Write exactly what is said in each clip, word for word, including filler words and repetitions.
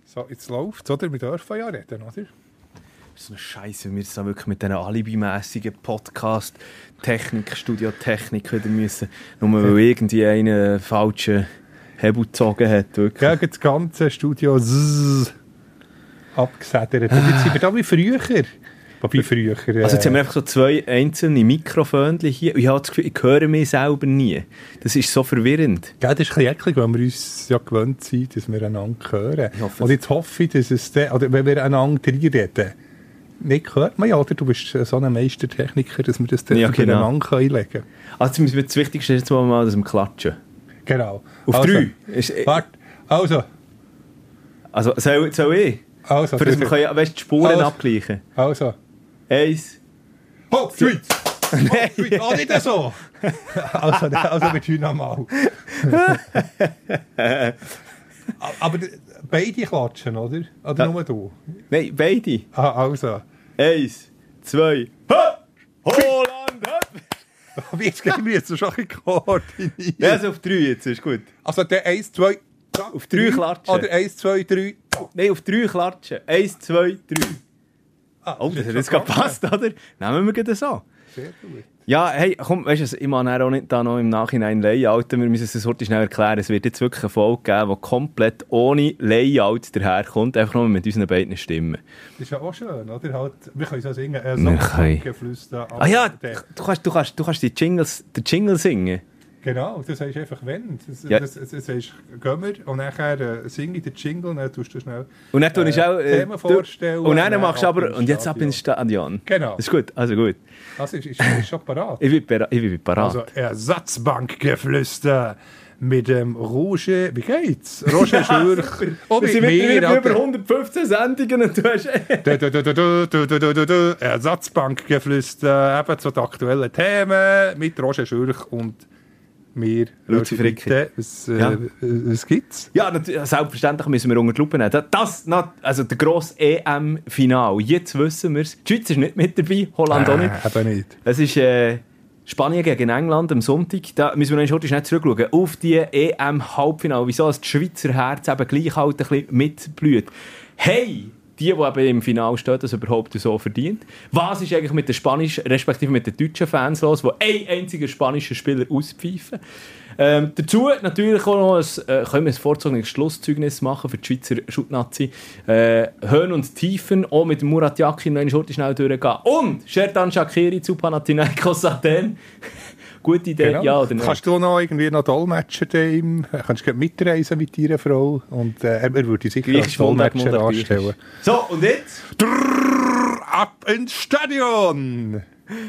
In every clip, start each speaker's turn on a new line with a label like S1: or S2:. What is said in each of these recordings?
S1: So, jetzt läuft's, oder? Wir dürfen ja reden, oder?
S2: Das ist so eine Scheiße, wir sind wirklich mit diesen alibimässigen Podcast, Technik, Studiotechnik wieder müssen, nur weil irgendwie einen falschen Hebel gezogen hat. Wirklich.
S1: Ja, das ganze Studio zzz, abgesedert. Und jetzt sind wir da wie früher. Wobei früher... Äh,
S2: also jetzt haben wir einfach so zwei einzelne Mikrofone hier und ich habe das Gefühl, ich höre mich selber nie. Das ist so verwirrend.
S1: Ja, das ist ein bisschen eklig, weil wir uns ja gewöhnt sind, dass wir einander hören. Und jetzt hoffe ich, dass es... De, oder wenn wir einander reinreden, nicht hört man ja, oder? Du bist so ein Meistertechniker, dass wir das dann
S2: ja, genau.
S1: übereinander einlegen können.
S2: Also jetzt müssen wir das Wichtigste ist jetzt mal, dass wir klatschen.
S1: Genau.
S2: Auf
S1: also,
S2: drei. Ist,
S1: warte, also.
S2: Also, soll, soll ich?
S1: Also.
S2: Für das wir können, weißt, die Spuren
S1: also,
S2: abgleichen.
S1: Also.
S2: Eins.
S1: Hopp, Street! Hopp, Street! Ah, nicht so! also, also mit heute nochmal. Aber beide klatschen, oder? Oder ja. Nur du?
S2: Nein, beide.
S1: Ah, also.
S2: Eins, zwei, hopp! Holland, hopp!
S1: Aber jetzt gehen wir jetzt schon ein bisschen koordiniert.
S2: Ja, also auf drei jetzt, ist gut.
S1: Also der eins, zwei...
S2: Auf drei klatschen.
S1: Oder eins, zwei, drei...
S2: Nein, auf drei klatschen. Eins, zwei, drei.
S1: Ah,
S2: oh, das hat jetzt gerade gepasst, oder? Nehmen wir das so.
S1: Sehr gut.
S2: Ja, hey, komm, weißt du, ich muss auch nicht da noch im Nachhinein Layouten. Wir müssen es heute schnell erklären. Es wird jetzt wirklich eine Folge geben, die komplett ohne Layout daherkommt, einfach nur mit unseren beiden Stimmen.
S1: Das ist ja auch schön, oder? Halt, wir können so singen. Äh, so
S2: Geflüster. Ah ja, du kannst, du kannst, du kannst die Jingles, den Jingle singen.
S1: Genau, das heißt einfach wenn. Das,
S2: ja.
S1: das, das, das heißt, gehen wir und nachher äh, singe ich den Jingle und dann tust du schnell
S2: und dann tue ich auch, äh,
S1: Themen vorstellen.
S2: Und dann, dann machst du aber, und jetzt ab ins Stadion.
S1: Genau.
S2: Das ist gut, also gut.
S1: Also ist, ist, ist schon parat.
S2: Ich bin, ich bin parat.
S1: Also Ersatzbankgeflüster mit dem Roger, wie geht's? Roger Schürch.
S2: Und wir sind mittlerweile über hundertfünfzehn Sendungen und du hast...
S1: du, du, du, du, du, du, du, du. Ersatzbankgeflüster, eben zu den aktuellen Themen mit Roger Schürch und mir,
S2: Luzi Fricki.
S1: Was, äh, ja. was gibt's?
S2: Ja, selbstverständlich müssen wir unter die Lupe nehmen. Das, also der grosse E M-Final. Jetzt wissen wir es. Die Schweiz ist nicht mit dabei, Holland äh, auch nicht.
S1: Eben nicht.
S2: Es ist äh, Spanien gegen England am Sonntag. Da müssen wir noch schnell zurückschauen. Auf die E M-Halbfinale. Wieso das Schweizer Herz eben gleich halt ein bisschen mitblüht. Hey! Die, die eben im Finale stehen, das überhaupt so verdient. Was ist eigentlich mit den spanischen, respektive mit den deutschen Fans los, die ein einziger spanischer Spieler auspfeifen? Ähm, dazu natürlich auch noch ein, äh, können wir ein vorzogenes Schlusszeugnis machen für die Schweizer Schutnazi. Äh, Höhen und Tiefen, auch mit Murat Yakin noch eine Schurte schnell durchgehen. Und Xherdan Shaqiri zu Panathinaikos Athen. Gute Idee,
S1: genau.
S2: Ja oder nein?
S1: Kannst du noch irgendwie noch Dolmetscher dem, kannst du mitreisen mit deiner Frau und äh, er würde sicher als Dolmetscher anstellen.
S2: So, und jetzt?
S1: Drrr, ab ins Stadion!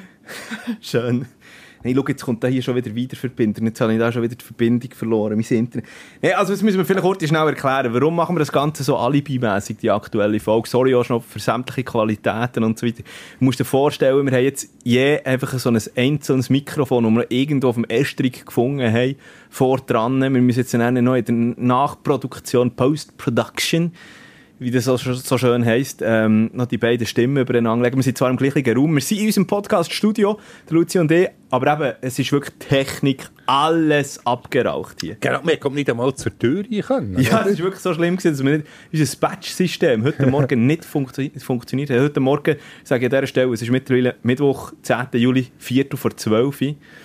S2: Schön. Hey, schau, jetzt kommt da hier schon wieder Wiederverbinder. Jetzt habe ich da schon wieder die Verbindung verloren. Mein Internet. Hey, also das müssen wir vielleicht kurz schnell erklären. Warum machen wir das Ganze so alibimässig, die aktuelle Folge? Sorry auch schon für sämtliche Qualitäten und so weiter. Du musst dir vorstellen, wir haben jetzt je einfach so ein einzelnes Mikrofon, das wir irgendwo auf dem Estrich gefunden haben, vor dran. Wir müssen jetzt dann noch in der Nachproduktion, Post-Production, wie das so, so schön heisst, ähm, noch die beiden Stimmen übereinander legen. Wir sind zwar im gleichen Raum, wir sind in unserem Podcast-Studio, der Luzi und ich, aber eben, es ist wirklich Technik, alles abgeraucht hier.
S1: Genau, wir kommen nicht einmal zur Tür rein können.
S2: Ja, das war wirklich so schlimm, dass wir nicht, unser Batch-System heute Morgen nicht funktio- funktioniert hat. Heute Morgen, sage ich an dieser Stelle, es ist mittlerweile Mittwoch, zehnten Juli, Viertel vor zwölf.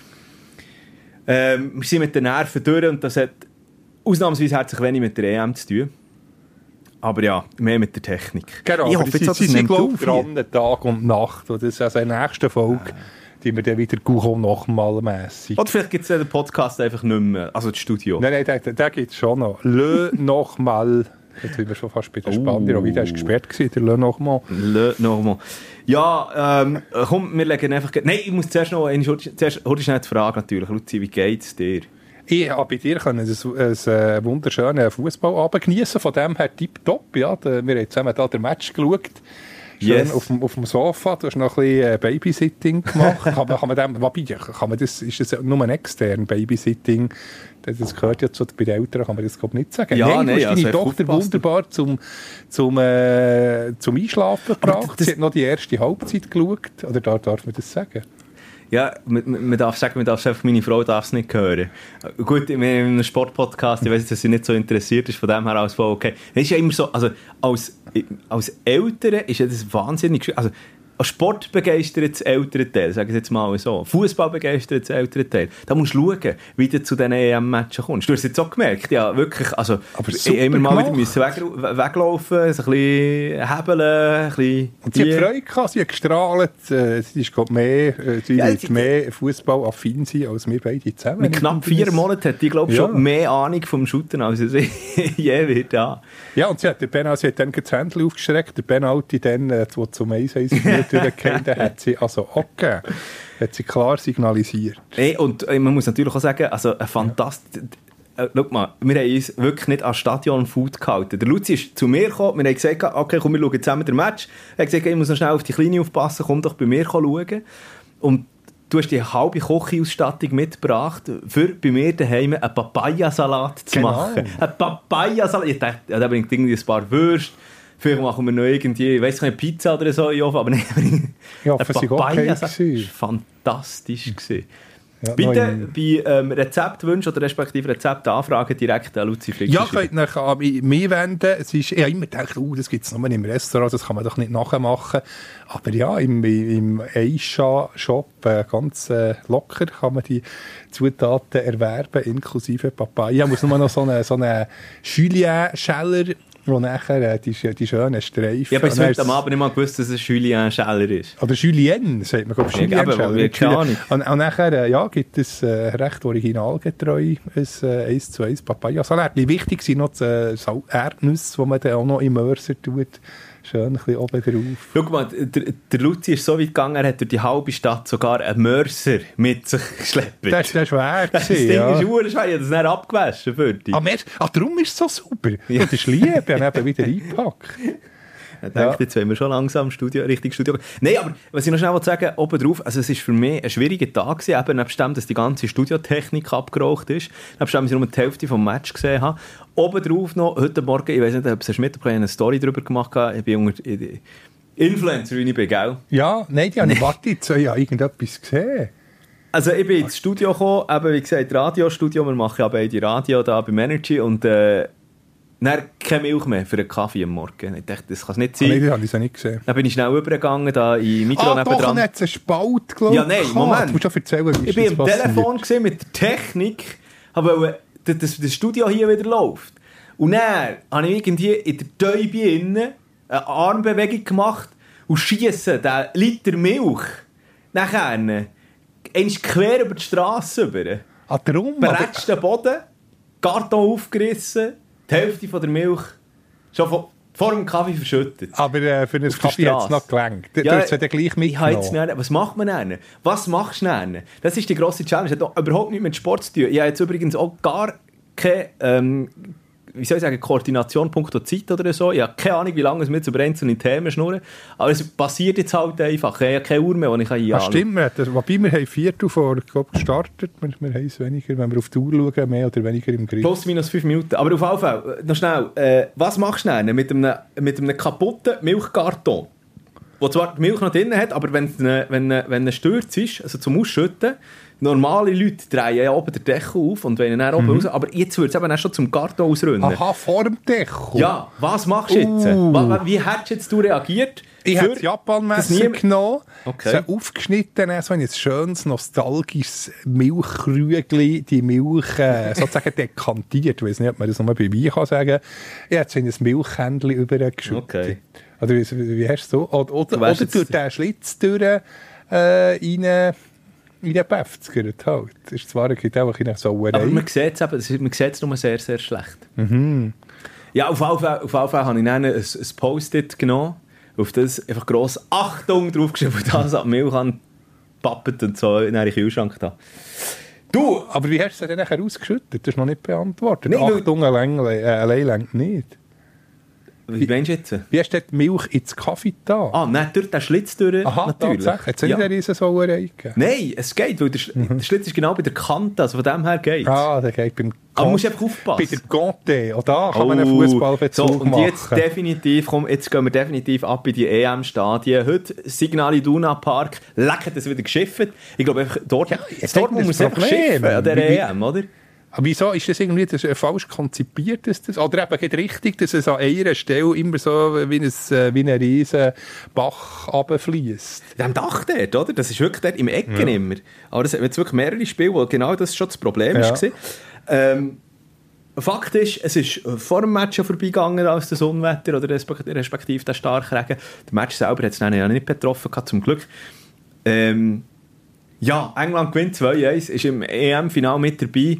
S2: Ähm, wir sind mit den Nerven durch und das hat ausnahmsweise herzlich wenig mit der E M zu tun. Aber ja, mehr mit der Technik.
S1: Genau, ich hoffe, jetzt, das sind dran, Tag und Nacht. Das ist also in der nächsten Folge, ja. Die wir dann wieder guchen nochmal mässig.
S2: Oder vielleicht gibt es den Podcast einfach nicht mehr, also das Studio.
S1: Nein, nein, den, den gibt es schon noch. Le nochmal. Jetzt sind wir schon fast bei der Spanier. Oh. Wie der war gesperrt, der Le nochmal.
S2: Le nochmal. Ja, ähm, komm, wir legen einfach... Nein, ich muss zuerst noch eine zuerst, heute schnell die Frage natürlich. Luzi, wie geht es dir?
S1: Ich habe bei dir können ein, ein wunderschönen Fußballabend geniessen. Von dem her tipptopp. Ja, wir haben zusammen da den Match geschaut. Schön yes. auf, dem, auf dem Sofa. Du hast noch ein bisschen Babysitting gemacht. kann, man, kann man dem, wobei, kann man das, ist das nur ein extern Babysitting? Das gehört ja zu, bei den Eltern, kann man das glaube ich nicht sagen.
S2: Ja,
S1: Nein,
S2: nee,
S1: du hast
S2: also
S1: deine Tochter wunderbar zum, zum, äh, zum Einschlafen gebracht. Sie hat noch die erste Halbzeit geschaut. Oder darf man das sagen?
S2: Ja, man, man darf sagen, man darf einfach, meine Frau darf es nicht hören. Gut, in einem Sportpodcast, ich weiss, dass sie nicht so interessiert ist, von dem her alles voll okay. Es ist ja immer so, also als, als Eltern ist ja das wahnsinnig schwierig. Also, als sportbegeistertes ältere Teil, sagen wir jetzt mal so, fußballbegeistertes ältere Teil, da musst du schauen, wie du zu diesen E M-Matchen kommst. Du hast es jetzt auch gemerkt, ja, wirklich, also, immer mal wieder müssen weg, weglaufen, so ein bisschen hebeln, ein bisschen...
S1: Und sie hat Freude gehabt, sie hat gestrahlt, äh, sie ist, glaub, mehr, äh, sie ja, wird mehr Fußballaffin sein als wir beide zusammen.
S2: Mit knapp vier Monaten hat die, glaube ich, ja. schon mehr Ahnung vom Shooten, als sie je wird, ja.
S1: Ja, und sie hat, der Penalty, sie hat dann das Händchen aufgestreckt, der Penalty dann, äh, wo zum eins eins durchgefallen, dann hat sie also okay, hat sie klar signalisiert.
S2: Hey, und äh, man muss natürlich auch sagen, also ein fantastisch... Äh, schau mal, wir haben uns wirklich nicht an Stadion Food gehalten. Der Luzi ist zu mir gekommen, wir haben gesagt, okay, komm, wir schauen zusammen den Match. Er hat gesagt, ich muss noch schnell auf die Kleine aufpassen, komm doch bei mir schauen. Und du hast die halbe Kochausstattung mitgebracht, für bei mir daheim einen Papayasalat zu genau. machen. Ein Papayasalat. Ich dachte, ja, da bringt irgendwie ein paar Würste. Vielleicht machen wir noch irgendwie, ich weiss nicht, Pizza oder so, aber nein,
S1: ja, ein Papayasalat.
S2: Das war fantastisch. Mhm. Ja, bitte bei ähm, Rezeptwünschen oder respektive Rezeptanfragen direkt an Luzi Frick.
S1: Ja, könnt ihr an mich wenden. Es ist, ich habe immer gedacht, oh, das gibt es nur im Restaurant, das kann man doch nicht nachmachen. Aber ja, im, im Aisha-Shop äh, ganz äh, locker kann man die Zutaten erwerben, inklusive Papaya. Ich muss nur noch so einen so eine Julien-Scheller, wo nachher äh, die, die schönen Streifen...
S2: Ich habe bis heute am Abend nicht mal gewusst, dass es Julien Scheller ist.
S1: Oder Julien, sagt man, glaube ich, Julien Scheller. Keine Ahnung. Und, und nachher äh, ja, gibt es äh, recht originalgetreu ein äh, eins zu eins Papayasalat. Wichtig sind noch die äh, Erdnüsse, die man dann auch noch im Mörser tut. Schön ein bisschen oben drauf.
S2: Schau mal, der, der Luzi ist so weit gegangen, er hat durch die halbe Stadt sogar einen Mörser mit sich geschleppt.
S1: Das war schwer.
S2: Das Ding
S1: ja.
S2: ist schwer, ich habe das nicht abgewaschen für dich.
S1: Ah, ah, darum ist es so super. Ja. Das ist lieb, ich habe eben wieder eingepackt.
S2: Ich denke, ja. Jetzt wollen wir schon langsam Studio, richtig Studio. Nein, aber was ich noch schnell sagen wollte, oben drauf, also es war für mich ein schwieriger Tag gewesen, eben nebst dem, dass die ganze Studiotechnik abgeraucht ist, nebst dem, dass ich nur die Hälfte vom Match gesehen habe. Oben drauf noch, heute Morgen, ich weiß nicht, ob es mitbekommen, eine Story darüber gemacht habe, ich bin unter Influencer, wie ich bin, gell?
S1: Ja, nein, die habe ich wartet, so, ich habe irgendetwas gesehen.
S2: Also ich bin ins Studio gekommen, eben wie gesagt, Radiostudio, wir machen ja beide Radio da beim Energy und äh, dann keine Milch mehr für einen Kaffee am Morgen. Ich dachte, das kann es nicht sein.
S1: Oh, nein, das habe ich nicht gesehen.
S2: Dann bin ich schnell übergegangen, da in Mikro
S1: ah, nebendran. Ah, doch, dann hat es einen Spalt, glaube ich.
S2: Ja, nein, Moment.
S1: Du musst schon erzählen, wie
S2: ich bin am passiert. Telefon gesehen mit der Technik, aber das, das, das Studio hier wieder läuft. Und dann habe ich irgendwie in der Täube innen eine Armbewegung gemacht und schiesse den Liter Milch nachher einmal quer über die Straße über.
S1: Ah, darum?
S2: Berätscht den Boden, Karton aufgerissen, die Hälfte von der Milch schon vor, vor dem Kaffee verschüttet.
S1: Aber äh, für einen Kaffee hat es noch gelangt. Du
S2: ja,
S1: hast es ja gleich mitgenommen.
S2: Was macht man dann? Was machst du dann? Das ist die grosse Challenge. Das hat überhaupt nichts mit Sport zu tun. Ich habe jetzt übrigens auch gar keine... Ähm, wie soll ich sagen, Koordination punkto Zeit oder so. Ich habe keine Ahnung, wie lange wir jetzt über einzelne Themen schnurren. Aber es passiert jetzt halt einfach. Ich habe keine Uhr mehr, die ich einladen kann.
S1: Das stimmt. Wir, wobei wir haben Viertel vor glaub, gestartet. Wir, wir haben es weniger, wenn wir auf die Uhr schauen, mehr oder weniger im Griff.
S2: Plus minus fünf Minuten. Aber auf jeden Fall, noch schnell. Äh, was machst du denn mit einem, mit einem kaputten Milchkarton? Wo zwar die Milch noch drin hat, aber wenn es wenn, wenn ein Sturz ist, also zum Ausschütten, normale Leute drehen ja oben den Deckel auf und wollen dann oben mhm. raus. Aber jetzt wird es eben auch schon zum Karton ausrunden.
S1: Aha, vor dem Deckel?
S2: Ja, was machst du jetzt? Uh. Wie hättest jetzt du reagiert?
S1: Ich habe das Japan-Messer genommen,
S2: okay.
S1: so aufgeschnitten, so ein schönes, nostalgisches Milchkrügli, die Milch äh, sozusagen dekantiert. Ich weiß nicht, ob man das nochmal bei Wein kann sagen. Ich habe so ein Milchhändchen übergeschüttet.
S2: Okay.
S1: Oder wie, wie hast du so? Oder, oder, oder durch den Schlitz durch äh, rein... in den Päfzger halt. Das ist zwar gibt auch eine Sauerei.
S2: Aber man sieht es eben, man sieht es nur sehr, sehr schlecht.
S1: Mhm.
S2: Ja, auf jeden Fall, auf jeden Fall habe ich dann ein, ein Post-it genommen, auf das einfach gross Achtung draufgeschrieben, und das an die Milch angepappet und so in den Kühlschrank da.
S1: Du! Aber wie hast du es dann nachher ausgeschüttet? Das ist noch nicht beantwortet.
S2: Nee,
S1: Achtung, allein, äh, allein längt nicht.
S2: Wie meinst du jetzt?
S1: Wie hast du die Milch ins Kaffee da?
S2: Ah, nein, durch den Schlitz durch,
S1: Aha,
S2: natürlich.
S1: Tatsächlich. Hat es nicht eine riesen Sauerei gegeben?
S2: Nein, es geht, weil der, Sch- mhm. der Schlitz ist genau bei der Kante, also von dem her geht.
S1: Ah, der geht beim
S2: Aber musst du einfach aufpassen.
S1: Bei der Conte, auch da kann
S2: oh,
S1: man einen Fußballbezug
S2: so, und
S1: machen.
S2: jetzt definitiv, komm, jetzt gehen wir definitiv ab in die E M-Stadien. Heute Signal Iduna Park, lecker, das wieder geschifft. Ich glaube, einfach dort,
S1: ja,
S2: dort muss man einfach schiffen an der E M, oder?
S1: Aber wieso ist das irgendwie das falsch konzipiert? Dass das, oder eben geht richtig, dass es an einer Stelle immer so wie ein, wie ein riesen Bach runterfliesst?
S2: Ja, am Dach dort, oder? Das ist wirklich dort im Ecken ja. immer. Aber es hat jetzt wirklich mehrere Spiele, wo genau das schon das Problem ja. war. Ähm, Fakt ist, es ist vor dem Match schon vorbeigegangen als das Unwetter oder respektive der Starkregen. Der Match selber hat es dann ja nicht betroffen gehabt, zum Glück. Ähm, ja, England gewinnt zwei eins, ist im E M-Final mit dabei.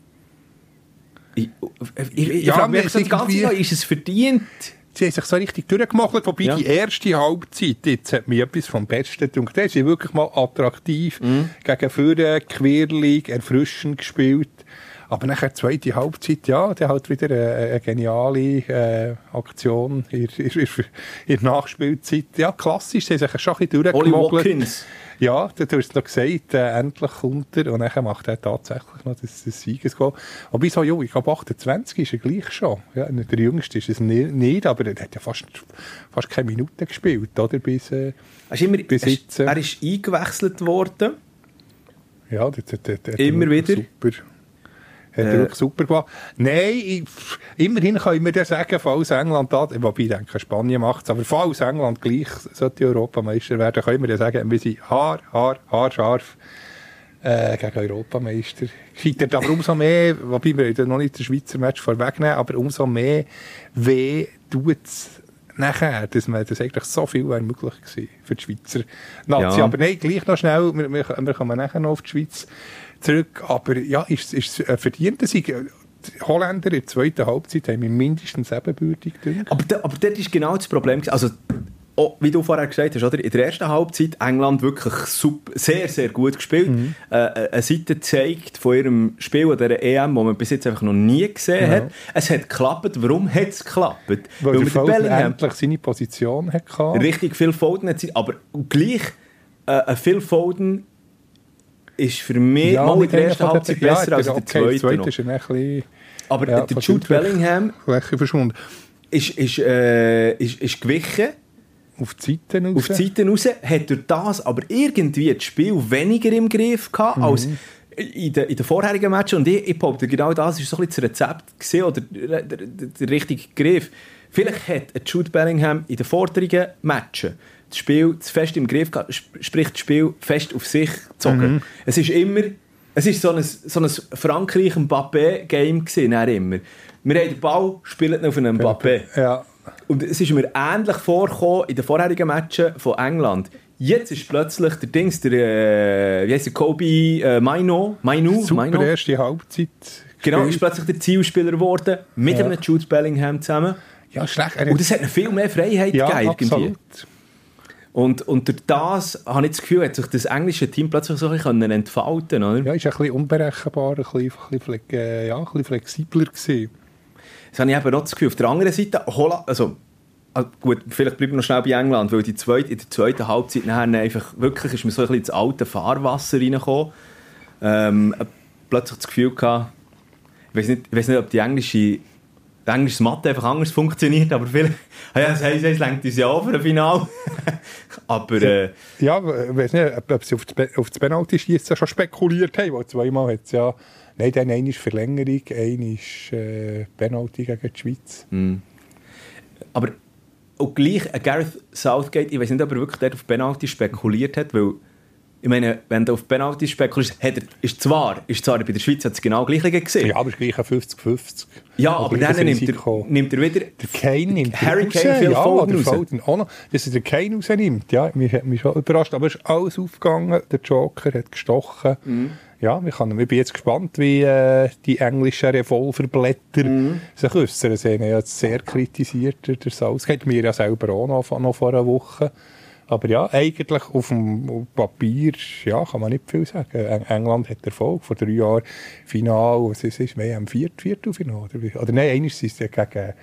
S2: Ich, ich, ich, ich ja, frage mich so das Ganze noch, ist es verdient?
S1: Sie haben sich so richtig durchgemacht, wobei ja. die erste Halbzeit, jetzt hat mir etwas vom Besten gedacht. Da sind wirklich mal attraktiv, mhm. gegen vorne, quirlig, erfrischend gespielt. Aber nachher die zweite Halbzeit, ja, der hat wieder eine, eine geniale äh, Aktion in, in, in, in der Nachspielzeit. Ja, klassisch, sie haben sich schon ein bisschen durchgemogelt. Ja, du hast noch gesagt, äh, endlich kommt er und dann macht er tatsächlich noch das, das Siegesgoal. Aber so jung, ich glaube achtundzwanzig ist er gleich schon. Ja, der Jüngste ist es nicht, aber er hat ja fast, fast keine Minute gespielt, oder? Bis, äh,
S2: immer,
S1: bis jetzt. Äh,
S2: er ist eingewechselt worden.
S1: Ja, das, das, das, das
S2: immer wieder.
S1: Super. Hat er wirklich super gemacht. Nein, ich, immerhin kann ich mir das sagen, falls England da, wobei ich denke, Spanien macht es, aber falls England gleich sollte Europameister werden, kann ich mir das sagen, wir sind haar, haar, haarscharf äh, gegen Europameister. Gescheitert aber umso mehr, wobei wir noch nicht das Schweizer Match vorwegnehmen, aber umso mehr weh tut es nachher, dass man das eigentlich so viel wäre möglich gewesen für die Schweizer Nazi. Ja. Aber nein, gleich noch schnell, wir, wir, wir kommen nachher noch auf die Schweiz zurück, aber ja, ist es ein verdienter Sieg. Die Holländer in der zweiten Halbzeit haben mich mindestens ebenbürtig gedacht.
S2: Aber, da, aber das ist genau das Problem. Also, oh, wie du vorher gesagt hast, oder? In der ersten Halbzeit England wirklich super, sehr, sehr gut gespielt. Mhm. Äh, eine Seite zeigt von ihrem Spiel an dieser E M, das man bis jetzt einfach noch nie gesehen ja. hat. Es hat geklappt. Warum hat es geklappt?
S1: Weil, Weil der Foden Bellingham endlich seine Position hatte.
S2: Richtig viel Foden hat sie, aber gleich äh, viel Foden ist für mich
S1: ja,
S2: mal in der ersten Halbzeit
S1: der,
S2: besser
S1: ja,
S2: als in der zweiten.
S1: Der zweite ist ein bisschen,
S2: aber
S1: ja,
S2: der Jude Bellingham
S1: verschwunden.
S2: Ist, ist, äh, ist, ist gewichen.
S1: Auf die Seiten raus.
S2: Auf die Seiten raus. Hat durch das aber irgendwie das Spiel weniger im Griff gehabt mhm. als in den, in den vorherigen Matches. Und ich, ich behaupte, genau das war so ein bisschen das Rezept gewesen, oder der, der, der richtige Griff. Vielleicht hat Jude Bellingham in den vorderen Matches das Spiel zu fest im Griff gehabt, sprich das Spiel fest auf sich gezogen. Mhm. Es ist immer, es ist so ein, so ein Frankreich-Mbappé-Game gewesen, immer. Wir haben den Ball, spielen auf einen Mbappé.
S1: Ja.
S2: Und es ist mir ähnlich vorgekommen in den vorherigen Matches von England. Jetzt ist plötzlich der Dings, der, äh, wie heisst der, Kobe äh, Maino, Mainu,
S1: super
S2: Maino.
S1: erste Halbzeit.
S2: Genau, ist plötzlich der Zielspieler geworden, mit ja. einem Jude Bellingham zusammen.
S1: Ja, schlecht.
S2: Und das hat viel mehr Freiheit
S1: ja,
S2: gegeben.
S1: Absolut.
S2: Und, und durch das habe ich das Gefühl, hat sich das englische Team plötzlich so ein bisschen entfalten können.
S1: Ja, ist ein bisschen unberechenbar, ein bisschen, ein bisschen, äh, ja, ein bisschen flexibler gewesen.
S2: Das habe ich eben auch das Gefühl. Auf der anderen Seite, Holland, also, gut, vielleicht bleiben wir noch schnell bei England, weil die zweite, in der zweiten Halbzeit nachher einfach wirklich ist mir so ein bisschen ins alte Fahrwasser reingekommen. Ähm, plötzlich das Gefühl gehabt, ich weiß nicht, ich weiß nicht, ob die englische englisches Mathe einfach anders funktioniert, aber vielleicht, ja, das heisst, es lenkt uns ja auch für ein Finale. aber, äh,
S1: ja, ich weiß nicht, ob sie auf das, Be- auf das Penalty-Schiessen schon spekuliert haben, weil zweimal hat es ja, nein, dann eine ist Verlängerung, eine ist äh, Penalty gegen die Schweiz.
S2: Mm. Aber auch gleich, äh, Gareth Southgate, ich weiß nicht, ob er wirklich dort auf Penalty spekuliert hat, weil ich meine, wenn du auf Penalty spekulierst, hat er, ist zwar, ist zwar bei der Schweiz hat es genau gleich gesehen.
S1: Ja, aber es ist gleich ein fünfzig fünfzig.
S2: Ja, aber dann nimmt er, nimmt er wieder...
S1: Der Kane nimmt
S2: Harry Kane viel
S1: ja,
S2: Foden raus.
S1: Foden auch noch, dass er den Kane rausnimmt, ja, mich hat mich schon überrascht. Aber es ist alles aufgegangen, der Joker hat gestochen. Mhm. Ja, ich, kann, ich bin jetzt gespannt, wie äh, die englischen Revolverblätter mhm. sich äußern. Sie haben ja jetzt sehr kritisiert, der Southgate, mir ja selber auch noch, noch vor einer Woche. Aber ja, eigentlich auf dem Papier ja, kann man nicht viel sagen. England hat Erfolg. Vor drei Jahren Final, was ist es? Wir haben Viert, Viertelfinale. Oder, oder nein, eines ist es gegen,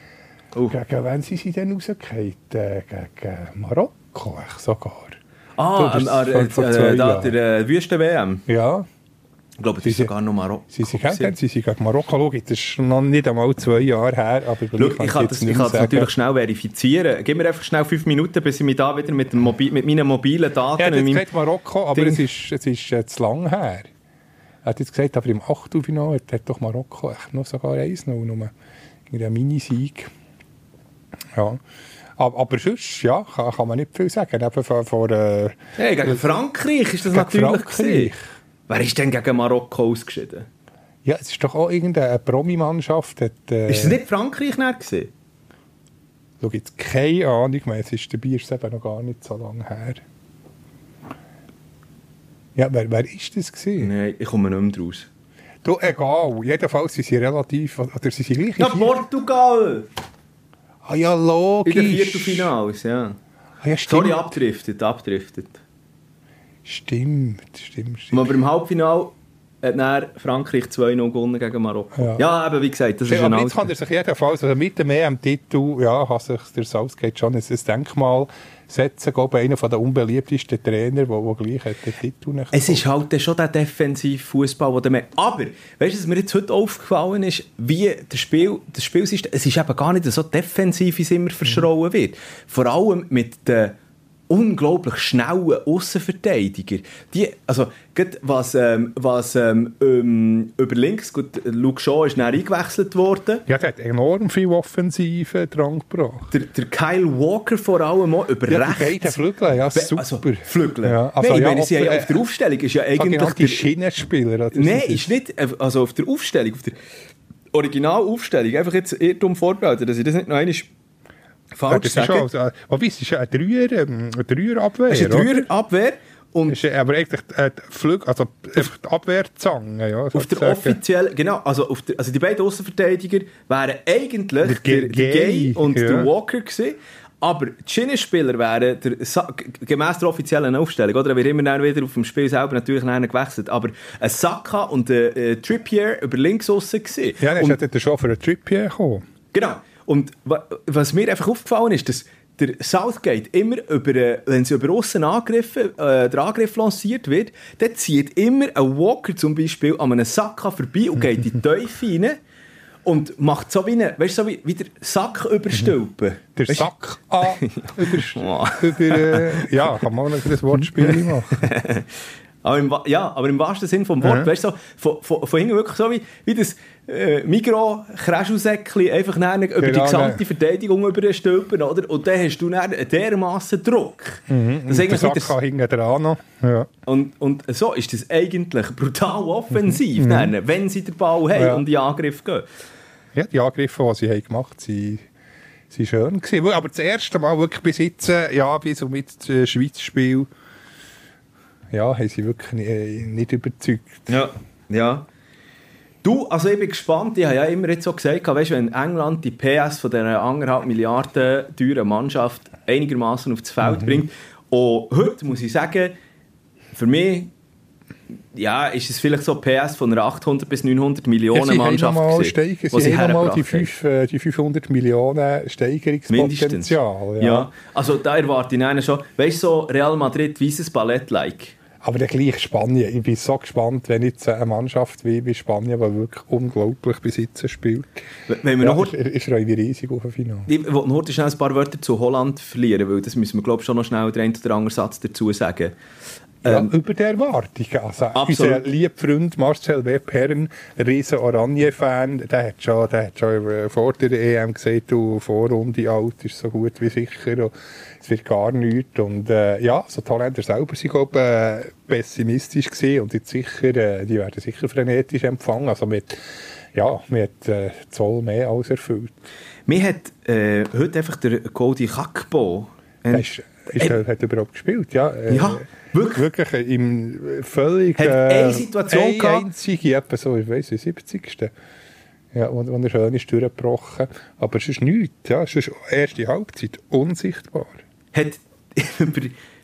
S2: Oh.
S1: Gegen wen sind sie denn rausgefallen? Äh, gegen Marokko sogar.
S2: Ah,
S1: du,
S2: ähm, äh,
S1: vor, vor
S2: äh, da, der äh, Wüsten-W M.
S1: Ja.
S2: Ich glaube, das ist sogar noch Marokko.
S1: Sie sind gegen Marokko. Schau, das ist noch nicht einmal zwei Jahre her. Aber
S2: Schau, ich, ich kann das, ich kann das natürlich schnell verifizieren. Gib mir einfach schnell fünf Minuten, bis ich mich da wieder mit, dem Mobi- mit meinen mobilen Daten...
S1: Ja, er hat
S2: jetzt
S1: gesagt Marokko, aber es ist, es ist äh, zu lang her. Er hat jetzt gesagt, aber im Achtelfinale hat doch Marokko echt noch sogar eins null, nur ein Mini-Sieg. Ja. Aber, aber sonst, ja, kann, kann man nicht viel sagen. Eben vor, vor, äh,
S2: hey, gegen Frankreich ist das natürlich gesehen. Wer ist denn gegen Marokko ausgeschieden?
S1: Ja, es ist doch auch irgendeine Promi-Mannschaft. Hat, äh,
S2: ist es nicht Frankreich näher gesehen?
S1: Schau, jetzt keine Ahnung mehr. Es ist, dabei ist es eben noch gar nicht so lange her. Ja, wer, wer ist das gewesen?
S2: Nein, ich komme nicht mehr raus.
S1: Du, egal. Jedenfalls sind sie relativ... Oder sie sind gleich...
S2: Ja, Portugal!
S1: Ah ja, logisch.
S2: In den Viertelfinals, ja.
S1: Ah, ja, stimmt.
S2: Sorry, abdriftet, abdriftet.
S1: Stimmt, stimmt, stimmt.
S2: Aber im Halbfinale hat dann Frankreich zwei null gewonnen gegen Marokko. Ja, ja, aber wie gesagt, das
S1: ja,
S2: ist
S1: aber
S2: ein
S1: jetzt kann er sich jedenfalls, also mit dem E M-Titel, ja, hat sich der Southgate schon ein, ein Denkmal setzen, glaube einer der unbeliebtesten Trainer, der gleich hat den Titel nicht
S2: Es ist halt schon der Defensivfußball, den man... Aber, weißt du, was mir jetzt heute aufgefallen ist, wie das Spiel, das Spielsystem, es ist eben gar nicht so defensiv, wie es immer verschrauen wird. Vor allem mit den unglaublich schnellen Aussenverteidiger. Die, also, was, ähm, was ähm, ähm, über links, gut, Luke Shaw ist dann eingewechselt worden.
S1: Ja, der hat enorm viel offensiven Drang gebracht.
S2: Der, der Kyle Walker vor allem auch über
S1: ja,
S2: rechts.
S1: Die beiden Flügel, ja, super.
S2: Also, Flügel.
S1: Ja, also,
S2: Nein, ich
S1: ja,
S2: meine, sie
S1: auf,
S2: haben auf der Aufstellung ist ja eigentlich...
S1: Die Schienenspieler.
S2: Nein, ist nicht, also auf der Aufstellung, auf der Originalaufstellung, einfach jetzt Irrtum vorbereitet, dass ich das nicht noch einmal falsch
S1: ja,
S2: sage.
S1: Also, aber es ist ja eine Dreier, ähm, eine Dreierabwehr.
S2: Es ist eine Dreierabwehr. Und
S1: ist aber eigentlich äh, Flug, also einfach die Abwehrzange. Ja,
S2: auf der offiziellen, genau, also, auf der, also die beiden Aussenverteidiger wären eigentlich der, der, der Gay und ja. der Walker gewesen. Aber die Schienenspieler wären der, gemäss der offiziellen Aufstellung, oder? Er wird immer dann wieder auf dem Spiel selber natürlich gewechselt. Aber ein Saka und ein äh, Trippier über links aussen gewesen.
S1: Ja, dann ist ja schon für einen Trippier gekommen.
S2: Genau. Und was mir einfach aufgefallen ist, dass der Southgate immer, über, wenn sie über aussen Angriffe, äh, der Angriff lanciert wird, dann zieht immer ein Walker zum Beispiel an einem Saka vorbei und geht in die Tiefe rein und macht so wie, eine, weißt, so wie, wie der Sack überstülpen.
S1: Der
S2: weißt,
S1: Sack an über, über äh, ja, kann man auch ein Wortspiel machen.
S2: Aber im, ja, aber im wahrsten Sinn vom Wort, mhm. weißt du, so, von, von, von hinten wirklich so wie, wie das äh, Migros-Kreschelsäckchen einfach über genau, die gesamte ne. Verteidigung überstülpen, oder? Und dann hast du dann dermassen Druck.
S1: Mhm. Das und der Sack das, hinten dran noch. Ja.
S2: Und, und so ist das eigentlich brutal offensiv, mhm. dann, wenn sie den Ball haben ja. und in den Angriff gehen.
S1: Ja, die Angriffe, die sie haben gemacht haben, waren schön gewesen. Aber das erste Mal wirklich bis jetzt, ja, bis so mit dem Schweiz-Spiel, ja, haben sie wirklich nicht, nicht überzeugt.
S2: Ja, ja. Du, also ich bin gespannt, ich habe ja immer jetzt so gesagt, weißt, wenn England die P S von dieser anderthalb Milliarden teuren Mannschaft einigermaßen aufs Feld mhm. bringt. Und heute muss ich sagen, für mich ja, ist es vielleicht so P S von einer achthundert bis neunhundert Millionen ja, Mannschaft
S1: gewesen. Sie, sie haben nochmal die, äh, die fünfhundert Millionen Steigerungspotenzial.
S2: Ja. ja, also da erwarte ich einen schon, weißt du, so Real Madrid weißes Ballett-like.
S1: Aber der gleiche Spanien. Ich bin so gespannt, wenn jetzt eine Mannschaft wie bei Spanien, die wirklich unglaublich Besitzer spielt.
S2: Wenn wir
S1: ja,
S2: noch
S1: ich, ich freue mich riesig auf ein Finale.
S2: Ich wollte noch schnell ein paar Wörter zu Holland verlieren, weil das müssen wir, glaube ich, schon noch schnell den einen oder anderen Satz dazu sagen.
S1: Ja, ähm, über die Erwartungen. Also, unser lieber Freund Marcel Webherren, riesen Oranje-Fan, der hat schon, der hat schon vor der E M gesagt, du, Vorrunde alt ist so gut wie sicher. Und es wird gar nichts. Und äh, ja, so die Holländer selber sind, glaube ich, äh, pessimistisch gewesen und jetzt sicher, äh, die werden sicher frenetisch empfangen. Also mit, ja, mit äh, Zoll mehr als erfüllt.
S2: Mir hat äh, heute einfach der Cody Gakpo...
S1: Äh, ist, ist, äh, hat überhaupt gespielt, ja. Äh,
S2: ja. Wirklich?
S1: Wirklich im völlig...
S2: Hat äh, eine Situation
S1: eine
S2: gehabt?
S1: einzige, etwa so, ich weiss, siebzigsten Ja, wo, wo er schön ist durchgebrochen. Aber es ist nichts, ja. Es ist erste Halbzeit unsichtbar.
S2: Hat über,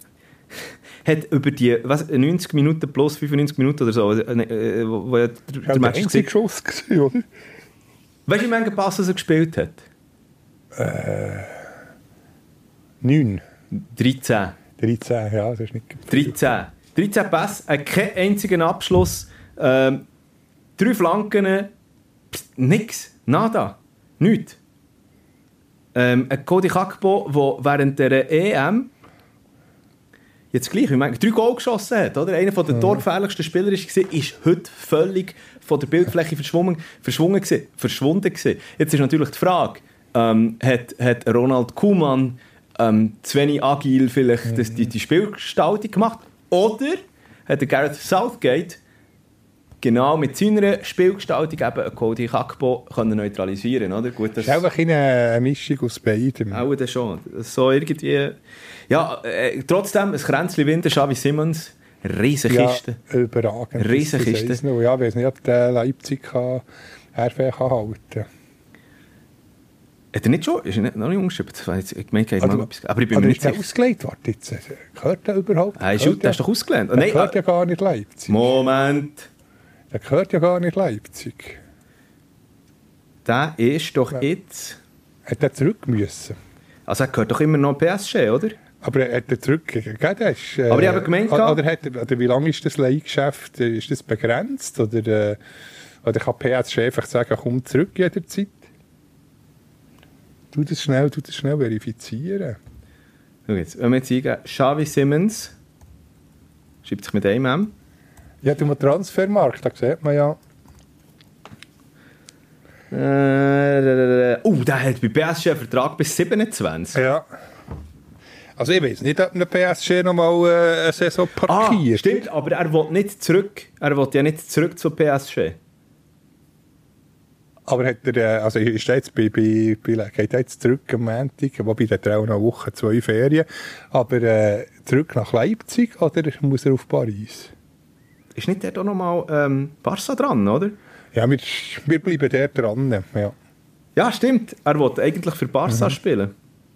S2: hat über die was, neunzig Minuten plus fünfundneunzig Minuten oder so, äh, wo, wo ja der,
S1: der, der Match
S2: einzige
S1: Schuss gewesen, oder?
S2: Weißt du, wie viele Pass er gespielt hat?
S1: Äh, neun.
S2: dreizehn.
S1: dreizehn, ja, das ist nicht...
S2: dreizehn. dreizehn Pässe, äh, kein einzigen Abschluss, ähm, drei Flanken, pst, nix, nada, nichts. Ähm, ein Cody Gakpo, der während der E M jetzt gleich, ich meine, drei Goal geschossen hat, oder? Einer der mhm. torgefährlichsten Spieler war, ist heute völlig von der Bildfläche verschwunden, verschwunden, gewesen, verschwunden gewesen. Jetzt ist natürlich die Frage, ähm, hat, hat Ronald Koeman ähm, zu wenig agil vielleicht mhm. das, die, die Spielgestaltung gemacht? Oder hat der Gareth Southgate genau mit seiner Spielgestaltung eben Cody Gakpo können neutralisieren, oder? Gut, das
S1: ist auch eine Mischung aus beidem.
S2: Auch das schon. So irgendwie... Ja, äh, trotzdem, ein Kränzchen Winter, Xavi Simons, Riesenkiste.
S1: Ja, überragend.
S2: Riesenkiste.
S1: Ja, ich weiß nicht, ob der Leipzig kann, R F kann halten kann.
S2: Hat er nicht schon? Ist er nicht, noch nicht umgeschrieben? Ich meine, ich
S1: also,
S2: mal etwas, aber ich bin mir nicht
S1: sicher. Ist der ausgelegt worden jetzt? Gehört der überhaupt?
S2: Ah, ist, der ist doch ausgelehnt.
S1: Der
S2: Nein,
S1: gehört ja gar nicht Leipzig.
S2: Moment.
S1: Der gehört ja gar nicht Leipzig.
S2: Der ist doch
S1: ja.
S2: jetzt...
S1: Hat er zurück müssen?
S2: Also er gehört doch immer noch P S G, oder?
S1: Aber er hat er zurückgegeben. Ist, äh,
S2: aber ich habe gemeint...
S1: Oder, oder, hat er, oder wie lange ist das Leihgeschäft? Ist das begrenzt? Oder, äh, oder kann P S G einfach sagen, komm zurück jederzeit? Du das schnell, du das schnell verifizieren.
S2: Schau jetzt, wenn wir jetzt eingeben, Xavi Simons, schreibt sich mit einem M.
S1: Ja, du musst Transfermarkt, da sieht man ja.
S2: Äh, oh, der hat bei P S G einen Vertrag bis siebenundzwanzig.
S1: Ja. Also ich weiß nicht, ob ein P S G noch mal äh, eine Saison parkiert.
S2: Ah, stimmt, aber er will nicht zurück. Er will ja nicht zurück zu P S G.
S1: Aber hat er, also ist er jetzt bei, bei, bei, geht er jetzt zurück am Montag, wobei der hat auch noch eine Woche, zwei Ferien, aber äh, zurück nach Leipzig oder muss er auf Paris?
S2: Ist nicht der da noch mal ähm, Barca dran, oder?
S1: Ja, wir, wir bleiben der dran, ja.
S2: Ja, stimmt. Er will eigentlich für Barca mhm. spielen.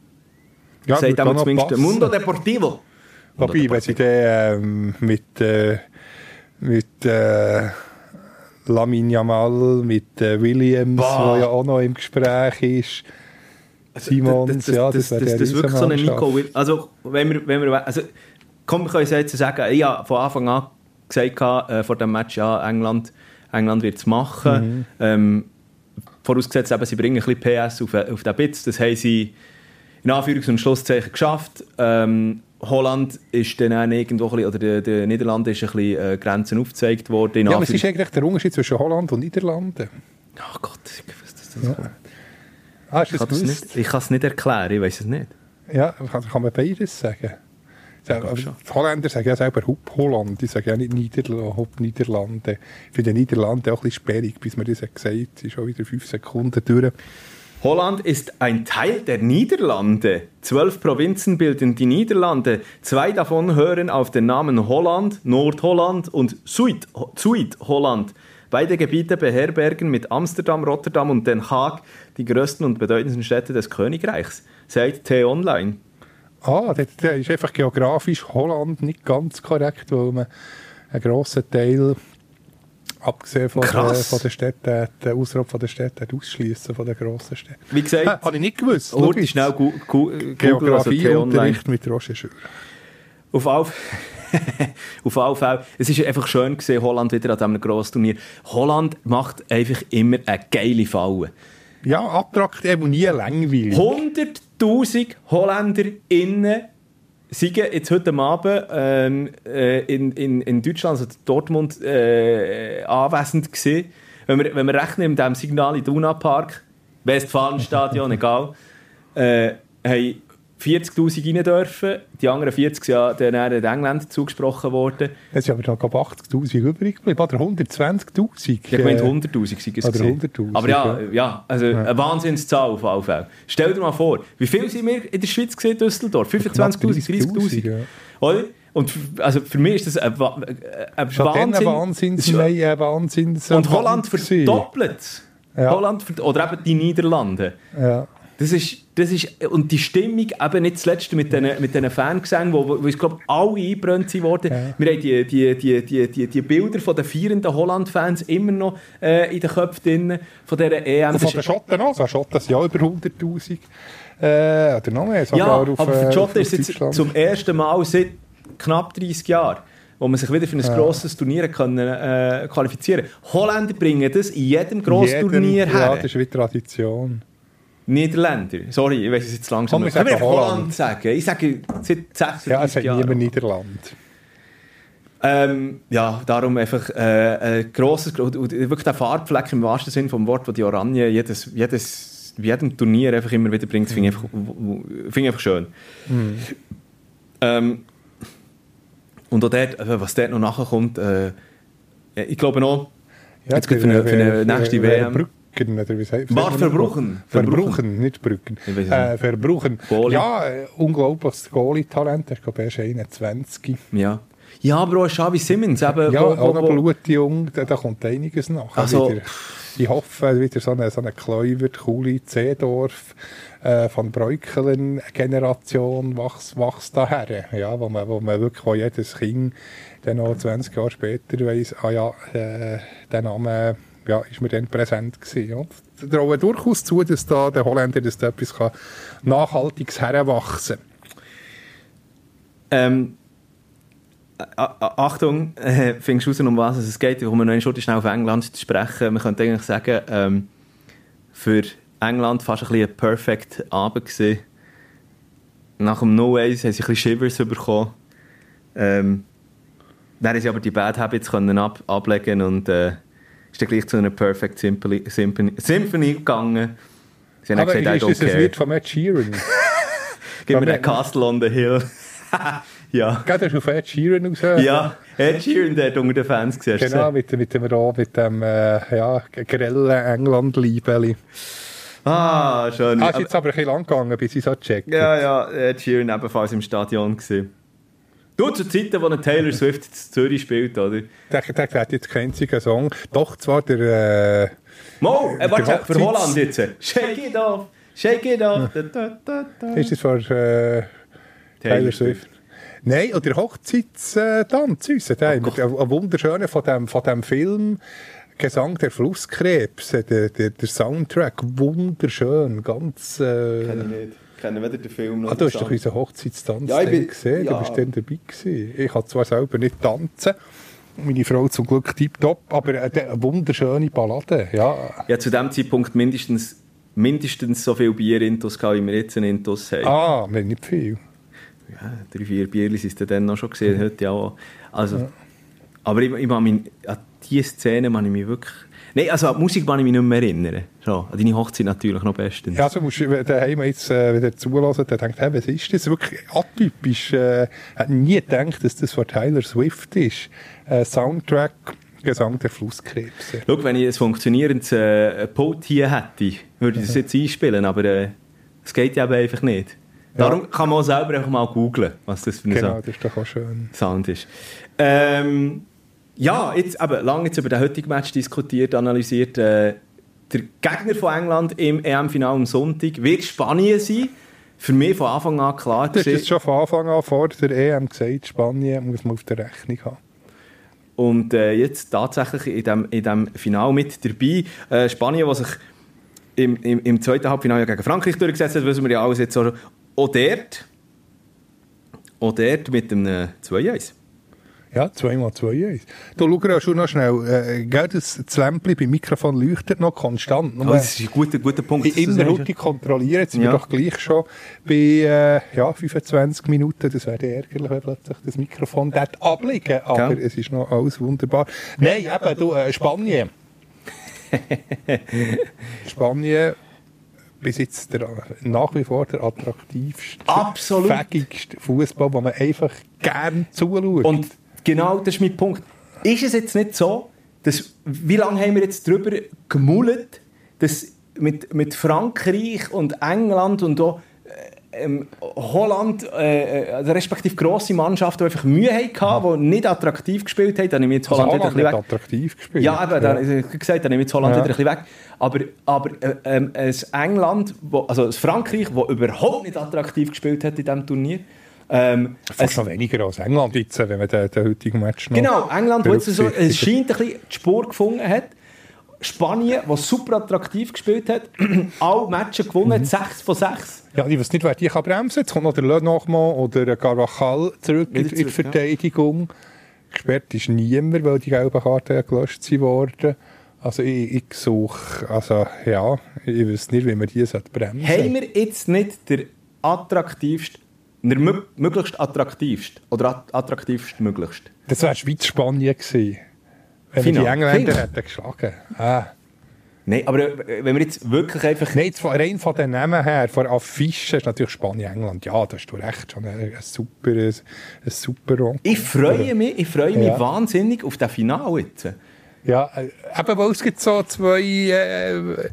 S1: Ja,
S2: sagt auch zumindest passen. Mundo Deportivo.
S1: Wobei, Mundo wenn sie dann ähm, mit, äh, mit äh, Lamine Yamal, mit äh, Williams, der ja auch noch im Gespräch ist, Simons,
S2: das, das,
S1: ja, das,
S2: das,
S1: das,
S2: das, das ist wirklich so ein Nico Williams. Also, wenn wir, wenn wir, also, komm, wir können jetzt sagen, ich habe von Anfang an gesagt, äh, vor dem Match, ja, England, England wird es machen. Mhm. Ähm, vorausgesetzt, eben, sie bringen ein bisschen P S auf, auf den Bitz, das haben sie in Anführungs- und Schlusszeichen geschafft. Ähm, Holland ist dann auch irgendwo ein bisschen, oder den, den Niederlanden ist ein bisschen äh, Grenzen aufgezeigt worden.
S1: Ja, was ist eigentlich der Unterschied zwischen Holland und Niederlanden?
S2: Oh Gott, ich weiß das, das
S1: ja. ah, ist das
S2: ich, kann das nicht, ich kann es nicht erklären, ich weiß es nicht.
S1: Ja, kann, kann man beides sagen. Ja, die Holländer sagen ja selber Hub Holland, die sagen ja nicht Niederlande, Hub Niederlande. Ich finde Niederlande auch ein bisschen sperrig, bis man das gesagt hat, ist schon wieder fünf Sekunden durch.
S2: Holland ist ein Teil der Niederlande. Zwölf Provinzen bilden die Niederlande. Zwei davon hören auf den Namen Holland, Nordholland und Zuid, Zuid-Holland. Beide Gebiete beherbergen mit Amsterdam, Rotterdam und Den Haag die grössten und bedeutendsten Städte des Königreichs. Sagt T-Online.
S1: Ah, das ist einfach geografisch Holland nicht ganz korrekt, weil man einen grossen Teil, abgesehen von, der, von den Städten, den Ausraum von den Städten, ausschließen von den grossen Städten.
S2: Wie gesagt,
S1: ha, habe ich nicht gewusst.
S2: Heute schnell gu- gu-
S1: Geografieunterricht also mit Roger Schür.
S2: Auf alle auf alle Fälle. Es ist einfach schön gesehen, Holland wieder an diesem grossen Turnier. Holland macht einfach immer eine geile Falle.
S1: Ja, attraktiv und nie langweilig.
S2: hunderttausend Holländer innen sind jetzt heute Abend ähm, äh, in, in, in Deutschland, also Dortmund, äh, anwesend gewesen. Wenn wir, wenn wir rechnen, in diesem Signal Iduna Park, Westfalenstadion, egal, äh, haben vierzigtausend rein dürfen. Die anderen vierzig sind ja den Engländern zugesprochen worden.
S1: Es sind aber noch achtzigtausend übrig geblieben, oder hundertzwanzigtausend.
S2: Ich meine hunderttausend sind es.
S1: Oder hunderttausend.
S2: Aber ja, ja also ja. Eine Wahnsinnszahl auf alle Fälle. Stell dir mal vor, wie viel sind wir in der Schweiz gesehen, Düsseldorf? fünfundzwanzigtausend, dreißigtausend. Ja. Oder? Und also für mich ist das ein, ein Wahnsinn.
S1: Wahnsinns, ein Wahnsinns.
S2: Und Holland verdoppelt.
S1: Ja.
S2: Holland, oder eben die Niederlande.
S1: Ja.
S2: Das ist, das ist, und die Stimmung, eben nicht zuletzt mit diesen mit den Fangesängen, wo, wo ich glaube, alle eingebrannt wurden. Ja. Wir haben die, die, die, die, die, die Bilder von den feiernden Holland-Fans immer noch äh, in den Köpfen drin, von dieser E M.
S1: Und von den Schotten auch, so Schotten sind ja über hunderttausend. Äh, oder noch mehr,
S2: ja,
S1: auf,
S2: aber für die Schotten
S1: äh,
S2: ist es jetzt zum ersten Mal seit knapp dreissig Jahren, wo man sich wieder für ein ja. grosses Turnier können, äh, qualifizieren kann. Holländer bringen das in jedem grossen Turnier her.
S1: Ja, das ist wie Tradition.
S2: Niederländer. Sorry, ich weiss es jetzt langsam.
S1: Ich kann
S2: Holland. Holland sagen. Ich sage seit sechsunddreißig
S1: Ja, es hat
S2: Jahren.
S1: niemand Niederland.
S2: Ähm, ja, darum einfach äh, ein grosses, wirklich der Farbfleck im wahrsten Sinne vom Wort, wo die Oranje jedes, jedes, jedem Turnier einfach immer wieder bringt, finde ich einfach, find ich einfach schön. Mhm. Ähm, und auch dort, was dort noch nachher kommt, äh, ich glaube noch,
S1: ja,
S2: jetzt für eine, für eine nächste W M.
S1: Oder wie sagt
S2: War verbruchen.
S1: Verbruchen, nicht brücken. Äh, verbruchen.
S2: Goalie.
S1: Ja, äh, unglaubliches Goalie-Talent. Er ist, glaube ich, erst einundzwanzig.
S2: Ja. Ja, aber auch Xavi Simmons. Eben,
S1: ja,
S2: wo,
S1: auch noch
S2: wo,
S1: blutjung. Da, da kommt einiges nach.
S2: Also,
S1: wieder, ich hoffe, wieder so eine, so eine Kluivert, Kuli, Zeedorf, äh, von Breukelen-Generation wächst, wächst daher. Ja, wo, man, wo man wirklich, wo jedes Kind dann auch zwanzig Jahre später weiss, ah ja, äh, der Name... Ja, ist mir dann präsent gewesen. Ja. Ich traue durchaus zu, dass da der Holländer dass da etwas kann Nachhaltiges heranwachsen
S2: kann. Ähm, Achtung, äh, findest du raus, um was es geht? Um noch eine Schurte schnell auf England zu sprechen. Man könnte eigentlich sagen, ähm, für England fast ein bisschen ein perfect Abend gewesen. Nach dem No Ways haben sie ein bisschen Shivers bekommen. Ähm, dann haben sie aber die Bad Habits können ab- ablegen und äh, ist dann gleich zu einer Perfect Symphony, Symphony, Symphony gegangen. Sie haben
S1: aber
S2: gesagt,
S1: ist das ein Lied von Ed Sheeran?
S2: Gib mir den Castle on the Hill. Ja.
S1: Geht das auf Ed Sheeran raus?
S2: Ja, Ed Sheeran, der hat unter den Fans gesehen.
S1: Genau, mit, mit dem, mit dem äh, ja, grellen England-Liebeli.
S2: Ah, schön.
S1: Ah, ist jetzt aber ein bisschen lang gegangen, bis ich so checkt.
S2: Ja, ja, Ed Sheeran ebenfalls im Stadion gewesen. Du, zu Zeiten, wo Taylor Swift in Zürich spielt, oder?
S1: Der, der, der hat jetzt keinen einzigen Song. Doch, zwar der... Äh,
S2: Mo, äh, warte, für Holland jetzt. Shake it off, shake it off.
S1: Ja. Da, da, da. Ist das für äh, Taylor Swift? Nein, oder der Hochzeitstanz. Äh, der oh ein wunderschöner von dem, von dem Film Gesang der Flusskrebs. Der, der, der Soundtrack, wunderschön, ganz... Äh,
S2: Kenn ich nicht. Ich kenne weder den Film noch.
S1: Ah, du hast doch unseren Hochzeitstanz
S2: ja, bin,
S1: gesehen,
S2: ja.
S1: Du bist dann dabei gewesen. Ich kann zwar selber nicht tanzen, meine Frau zum Glück tipptopp, aber eine wunderschöne Ballade, ja.
S2: Ja, zu dem Zeitpunkt mindestens, mindestens so viel Bier-Intus, wie wir jetzt einen Intus haben.
S1: Ah, wir haben nicht viel.
S2: Ja, drei, vier Bierchen sind es dann noch schon gesehen, mhm. heute ja auch. Also, ja. Aber ich, ich mich, an diese Szene kann ich mich wirklich... Nein, also an die Musik kann ich mich nicht mehr erinnern. So, an deine Hochzeit natürlich noch bestens.
S1: Ja, also musst du daheim jetzt äh, wieder zulassen, der denkt, hey, was ist das? Wirklich atypisch. Ich äh, hätte nie gedacht, dass das von Taylor Swift ist. Äh, Soundtrack, Gesang der Flusskrebse.
S2: Schau, wenn ich ein funktionierendes äh, Pult hier hätte, würde ich das mhm. jetzt einspielen, aber es äh, geht ja einfach nicht. Darum ja. kann man auch selber einfach mal googlen, was das für ein
S1: genau,
S2: Sound,
S1: das ist doch auch schön.
S2: Sound ist. Ähm, ja, jetzt aber lange jetzt über den heutigen Match diskutiert, analysiert. Äh, der Gegner von England im E M-Finale am Sonntag wird Spanien sein. Für mich von Anfang an klar.
S1: Das ist jetzt schon von Anfang an vor der E M gesagt, Spanien muss man auf der Rechnung haben.
S2: Und äh, jetzt tatsächlich in diesem in dem Finale mit dabei. Äh, Spanien, das sich im, im, im zweiten Halbfinale gegen Frankreich durchgesetzt hat, wissen wir ja alles jetzt auch, auch dort. Auch dort mit einem zwei eins.
S1: Ja, zwei mal zwei eins. Du, schau dir schon noch schnell. Äh, gell, das Lämpchen beim Mikrofon leuchtet noch konstant.
S2: Oh, das ist ein guter, guter Punkt.
S1: Ich immer heute kontrollieren. Jetzt sind ja. wir doch gleich schon bei äh, ja, fünfundzwanzig Minuten. Das wäre ärgerlich, wenn plötzlich das Mikrofon dort abliegen. Aber ja. es ist noch alles wunderbar. Nein, eben, du, äh, Spanien. Spanien... bis jetzt der, nach wie vor der attraktivste,
S2: absolut
S1: fähigste Fußball, wo man einfach gern zuschaut.
S2: Und genau das ist mein Punkt. Ist es jetzt nicht so, dass, wie lange haben wir jetzt darüber gemullet, dass mit, mit Frankreich und England und auch ähm, Holland, äh, also respektive grosse Mannschaften, die einfach Mühe hatten, die nicht attraktiv gespielt haben, dann nehme ich jetzt Holland,
S1: also Holland
S2: wieder ein bisschen
S1: weg. Attraktiv gespielt.
S2: Ja, eben, dann, ja. Ich gesagt, dann nehme ich jetzt Holland ja. wieder ein bisschen weg. Aber, aber äh, ähm, ein England, wo, also ein Frankreich, das überhaupt nicht attraktiv gespielt hat in diesem Turnier. Ähm,
S1: Fast noch weniger als England jetzt, wenn man den, den heutigen Match noch...
S2: Genau, England, wo jetzt so, es scheint ein bisschen die Spur gefunden hat. Spanien, das super attraktiv gespielt hat, alle Matches gewonnen hat, mhm. sechs von sechs.
S1: Ja, ich weiß nicht, wer die kann bremsen kann. Jetzt kommt noch der Le Normand oder Carvajal zurück in, in die Verteidigung. Ja. Gesperrt ist niemand, weil die gelben Karten gelöscht wurden. Also ich, ich suche, also ja, ich weiß nicht, wie man die bremsen sollte.
S2: Haben wir jetzt nicht der attraktivste, der mö- möglichst attraktivste oder att- attraktivste möglichst?
S1: Das wäre Schweiz-Spanien gewesen. Wenn Final. Wir die Engländer Final. hätten geschlagen. Ah.
S2: Nein, aber wenn wir jetzt wirklich einfach...
S1: Nein, jetzt rein von den Namen her, von Affischen ist natürlich Spanien-England. Ja, da hast du recht, schon ein, ein super, ein, ein super Rond.
S2: Ich freue mich, ich freue mich ja. wahnsinnig auf das Finale jetzt.
S1: Ja, eben weil es gibt so zwei äh,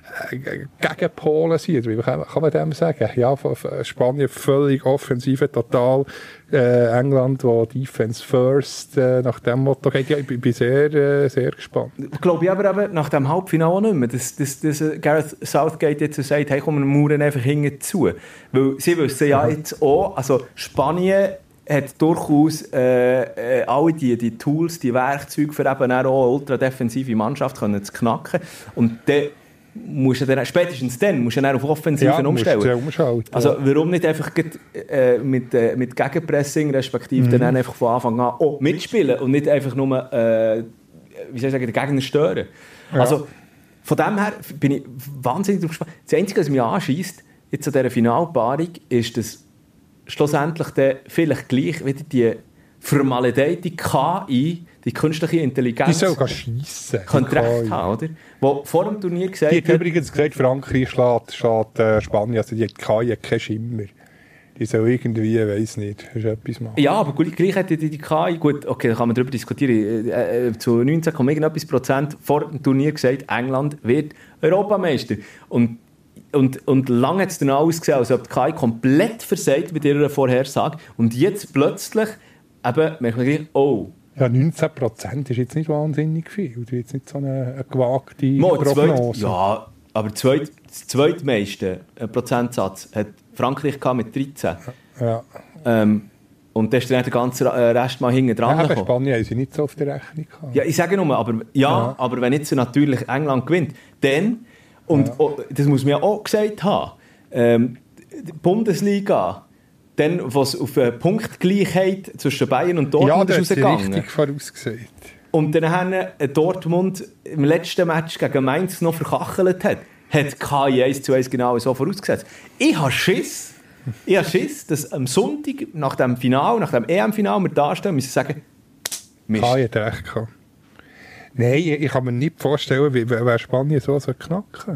S1: Gegenpolen sind, wie kann man dem sagen? Ja, Spanien völlig offensive, total. Äh, England, wo Defense First äh, nach dem Motto geht. Ja, ich bin sehr, äh, sehr gespannt.
S2: Ich glaube aber eben nach dem Halbfinale auch nicht mehr, dass, dass, dass Gareth Southgate jetzt sagt, hey, komm, wir mauern einfach hinten zu. Weil sie wissen ja jetzt auch, also Spanien hat durchaus äh, äh, alle die, die Tools, die Werkzeuge für eben auch eine ultradefensive Mannschaft können zu knacken. Und dann musst du dann, spätestens dann musst du dann auf Offensiven ja, umstellen. Also warum nicht einfach äh, mit, äh, mit Gegenpressing, respektive mhm. dann einfach von Anfang an oh, mitspielen und nicht einfach nur äh, wie soll ich sagen, den Gegner stören. Ja. Also von dem her bin ich wahnsinnig gespannt. Das Einzige, was mich anschießt jetzt an dieser Finalpaarung, ist, dass schlussendlich dann vielleicht gleich wieder die vermaledeite K I, die künstliche Intelligenz,
S1: die soll schiessen.
S2: Könnte recht haben, oder? Wo vor dem Turnier gesagt
S1: die hat... Die hat übrigens gesagt, Frankreich schlägt, schlägt äh, Spanien, also die K I hat keinen Schimmer. Die soll irgendwie, ich weiss nicht, ist etwas machen.
S2: Ja, aber gleich hat die, die K I, gut, okay, da kann man darüber diskutieren, äh, äh, zu neunzehn Komma irgendetwas Prozent vor dem Turnier gesagt, England wird Europameister. Und Und, und lange hat es dann ausgesehen, als ob die K I komplett versagt mit ihrer Vorhersage. Und jetzt plötzlich eben merkt man gleich, oh.
S1: Ja, neunzehn Prozent ist jetzt nicht wahnsinnig viel. Das ist jetzt nicht so eine, eine gewagte
S2: Mo,
S1: Prognose.
S2: Zweit, ja, aber zweit, das zweitmeiste Prozentsatz hat Frankreich mit dreizehn.
S1: Ja.
S2: Ähm, und da ist dann der ganze Rest mal hinten dran
S1: ja, gekommen. Spanien haben sie nicht so auf der Rechnung gehabt.
S2: Ja, ich sage nur, aber, ja, ja. aber wenn jetzt natürlich England gewinnt, dann... Und ja. oh, das muss man ja auch gesagt haben. Ähm, die Bundesliga, dann, was auf eine Punktgleichheit zwischen Bayern und Dortmund
S1: ja,
S2: ist ausgegangen.
S1: Ja, richtig vorausgesagt.
S2: Und dann haben Dortmund im letzten Match gegen Mainz noch verkachelt hat, hat K I eins zu eins genau so vorausgesetzt. Ich habe Schiss, ich habe Schiss, dass am Sonntag nach dem Final, nach dem E M-Final, wir da stehen und müssen sagen, Mist.
S1: K I hat recht gehabt. Nein, ich kann mir nicht vorstellen, wie, wer Spanien so knacken soll.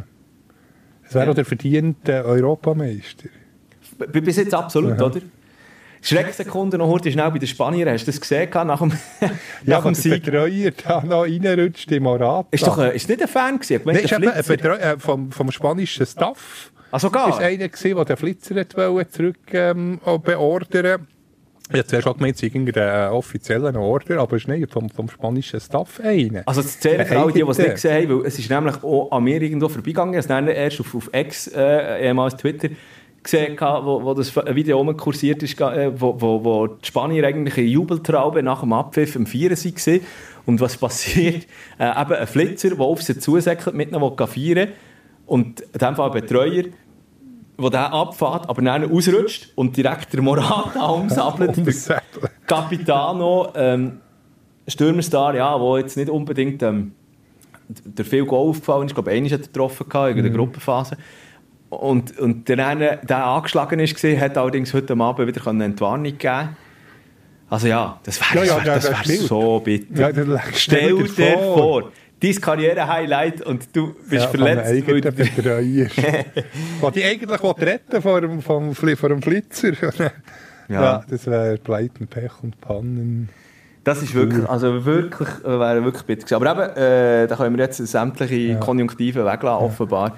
S1: Es wäre ja. der verdiente Europameister.
S2: B- bis jetzt absolut, ja. oder? Schrecksekunde noch heute schnell bei den Spaniern. Hast du das gesehen nach dem,
S1: ja, nach dem Sieg? Der Betreuer da noch reinrutscht im Morata.
S2: Ist doch ist nicht ein Fan gewesen?
S1: Nein, ist ein Betreuer äh, vom, vom spanischen Staff.
S2: Also gar?
S1: Ist einer gewesen, der den Flitzer zurück ähm, beordern. Ich habe zuerst auch gemeint, es ist irgendein offizieller Order, aber es ist nicht vom, vom spanischen Staff einer.
S2: Also das zählen für alle, die, die es nicht gesehen haben, weil es ist nämlich auch an mir irgendwo vorbeigegangen. Ich habe es erst auf, auf X, äh, ehemals Twitter, gesehen, wo, wo das Video kursiert ist, wo, wo, wo die Spanier eigentlich eine Jubeltraube nach dem Abpfiff im Vieren waren. Und was passiert? Äh, eben ein Flitzer, der auf sie zusäckelt, mit ihnen feiern. Und in diesem Fall ein Betreuer, der den abfährt, aber dann ausrutscht und direkt der Morata umsammelt. Der Capitano, ähm, Stürmerstar, ja, der jetzt nicht unbedingt ähm, der viel Goal aufgefallen ist. Ich glaube, einmal hat er getroffen in der Gruppenphase. Und, und der, der, der angeschlagen ist, hat allerdings heute Abend wieder eine Entwarnung geben. Also ja, das wäre ja, ja, das wär, das wär so bitter. Ja, stell dir vor, vor dein Karriere-Highlight und du bist ja, verletzt.
S1: Weil der Betreuer. Was die eigentlich retten vor dem, vom, vor dem Flitzer. ja. ja, das wäre Pleiten, Pech und Pannen.
S2: Das ist wirklich, also wirklich, wäre wirklich bitter gewesen. Aber eben, äh, da können wir jetzt sämtliche ja. Konjunktive weglassen, offenbar.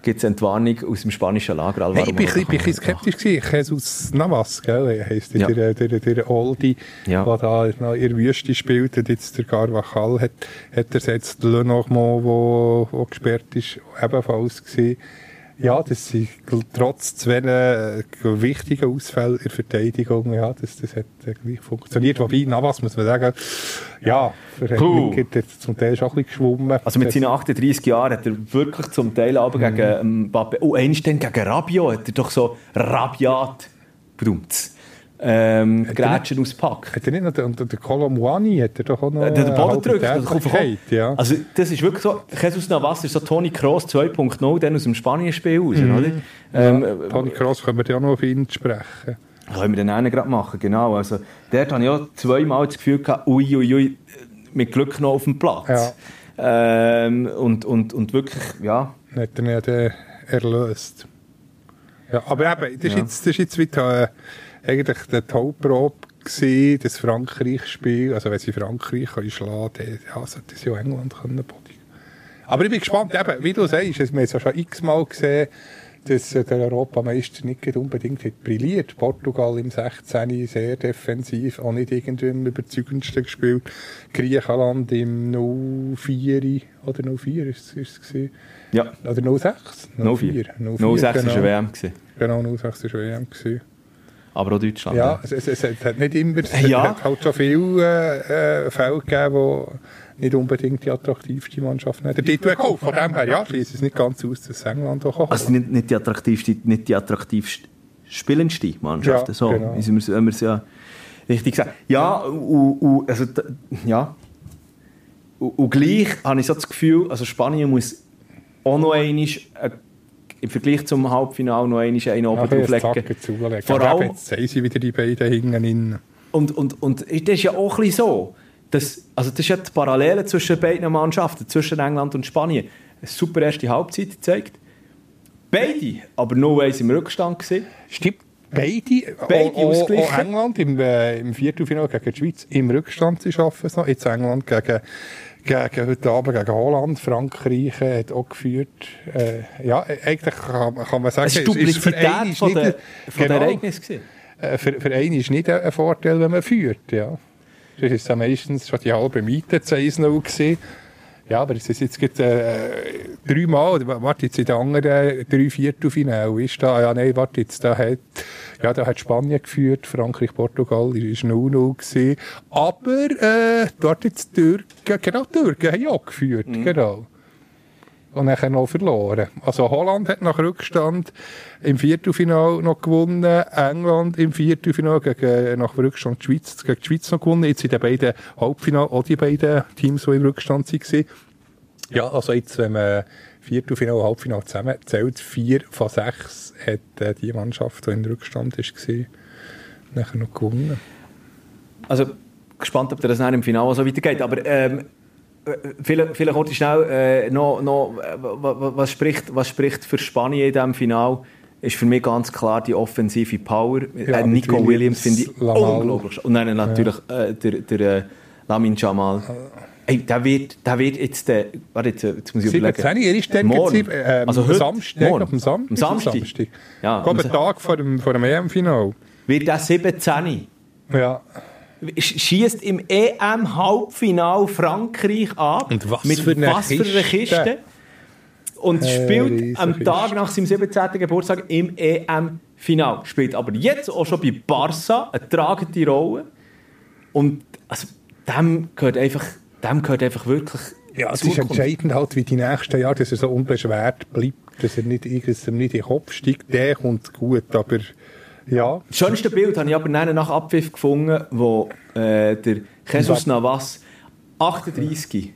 S2: gibt es Entwarnung aus dem spanischen Lager.
S1: Hey, ich bin ein bisschen skeptisch gewesen. Jesus Navas, gell, heisst ja. der, der, der, der Oldie, ja. der da noch in der Wüste spielt, und jetzt der Carvajal hat, hat ersetzt, Le Normand, der gesperrt ist, ebenfalls gewesen. Ja, das sind trotz zwei wichtigen Ausfällen in der Verteidigung, ja, das, das hat äh, gleich funktioniert. Wobei, Navas, muss man sagen, ja, für Henrik hat er zum Teil schon ein bisschen geschwommen.
S2: Also mit seinen achtunddreissig Jahren hat er wirklich zum Teil aber mhm. gegen Mbappé, oh, einmal dann gegen Rabiot, hat er doch so rabiat, brummt. Ähm, Grätschen auspackt.
S1: Hat er nicht noch den, den Colomwani, hat er doch auch noch...
S2: Der den Boden drückt,
S1: ja.
S2: Also das ist wirklich so, Jesus Navas ist so Toni Kroos zwei Punkt null, dann aus dem Spanien-Spiel raus, mhm. oder? Ähm,
S1: ja, Toni Kroos können wir ja noch auf ihn sprechen.
S2: Können wir dann auch gerade machen, genau. Also dort hatte ich auch zweimal das Gefühl gehabt, ui, ui, ui, mit Glück noch auf dem Platz. Ja. Ähm, und, und, und wirklich, ja...
S1: Hat er nicht äh, erlöst. Ja, aber eben, das ist ja. jetzt, das ist jetzt wieder... Äh, eigentlich die Hauptprobe gewesen, das Frankreich-Spiel. Also wenn sie Frankreich schlagen können, ja, sollte sie auch England können bodigen. Aber ich bin gespannt, eben, wie du sagst, wir haben es ja schon x-mal gesehen, dass der Europameister nicht unbedingt hat brilliert. Portugal im sechzehn sehr defensiv, auch nicht irgendwie im überzeugendsten gespielt. Griechenland im null vier oder null vier ist es gewesen.
S2: Ja.
S1: Oder null sechs?
S2: null vier. null sechs war eine W M.
S1: Genau, null sechs war eine W M gewesen.
S2: Aber auch Deutschland.
S1: Ja, es, es, es hat nicht immer, es ja. hat halt schon viele äh, Fälle gegeben, die nicht unbedingt die attraktivste Mannschaft haben. Der Titel gekauft, von dem her, ja, schließt es nicht ganz aus, dass England auch kommt.
S2: Also nicht, nicht die attraktivste, nicht die attraktivste spielendste Mannschaft, ja, so, genau. Wenn wir es ja richtig sagen. Ja, und, und, also, ja. Und, und gleich habe ich so das Gefühl, also Spanien muss auch noch einmal im Vergleich zum Halbfinale noch einmal einen oben drauflegen.
S1: Vor allem, jetzt sehen sie wieder die beiden hinten.
S2: Und, und, und das ist ja auch ein bisschen so, dass, also das ist ja die Parallele zwischen beiden Mannschaften, zwischen England und Spanien. Eine super erste Halbzeit gezeigt. Beide, aber nur eins im Rückstand gewesen.
S1: Stimmt, beide,
S2: beide
S1: auch, auch England im, äh, im Viertelfinale gegen die Schweiz im Rückstand, sie schaffen es noch. Jetzt England gegen... Gegen, heute Abend gegen Holland, Frankreich äh, hat auch geführt. Äh, ja, eigentlich kann, kann man sagen,
S2: es ist Dupplizität für einen von
S1: nicht,
S2: der, von
S1: genau,
S2: der Ereignis gewesen.
S1: Äh, für, für einen ist nicht ein Vorteil, wenn man führt. Ja. Das ist ja meistens schon die halbe Miete zu eins null gewesen. Ja, aber es ist jetzt gerade, äh, dreimal, warte, jetzt in den anderen drei Viertelfinale ist da, ja nein, warte, jetzt da hat, ja, da hat Spanien geführt, Frankreich, Portugal, ist null null gewesen. Aber, äh, dort jetzt die Türken, genau, die Türken haben ja auch geführt, mhm. genau. Und dann noch verloren. Also Holland hat nach Rückstand im Viertelfinale noch gewonnen, England im Viertelfinale gegen, nach Rückstand die Schweiz, gegen die Schweiz noch gewonnen. Jetzt in den beiden Halbfinale auch die beiden Teams, die im Rückstand waren. Ja, also jetzt, wenn man Viertelfinale und Halbfinale zusammen zählt, vier von sechs hat äh, die Mannschaft, die im Rückstand war, nachher noch gewonnen.
S2: Also gespannt, ob das im Finale so weitergeht, aber ähm Vielleicht, vielleicht kurz schnell äh, noch, noch was, spricht, was spricht für Spanien in diesem Finale, ist für mich ganz klar die offensive Power. Ja, äh, Nico Williams, Williams finde ich Lamal. Unglaublich. Und dann natürlich ja. äh, der, der äh, Lamine Yamal. Hey, der wird, der wird jetzt, äh, warte, jetzt, jetzt muss ich überlegen.
S1: siebzehn, er ist dann
S2: morgen.
S1: Ähm,
S2: also heute,
S1: Samstag,
S2: morgen.
S1: Am Sam-
S2: am Samstag.
S1: Samstag.
S2: Ja,
S1: Kommt ein Tag vor dem, vor dem E M-Finale.
S2: Wird der siebzehn.
S1: Ja.
S2: Schießt im E M-Halbfinale Frankreich ab.
S1: Und was
S2: mit
S1: für eine
S2: was für einer Kiste. Kiste. Und äh, spielt am Tag
S1: Kiste.
S2: nach seinem siebzehnten Geburtstag im E M-Finale. Spielt aber jetzt auch schon bei Barca eine tragende Rolle. Und also, dem gehört einfach, dem gehört einfach wirklich.
S1: Ja, es ist entscheidend halt, wie die nächsten Jahre, dass er so unbeschwert bleibt, dass er nicht, dass er nicht in den Kopf steigt. Der kommt gut, aber ja.
S2: Das schönste Bild habe ich aber nach Abpfiff gefunden, wo äh, der Jesus Navas achtunddreissig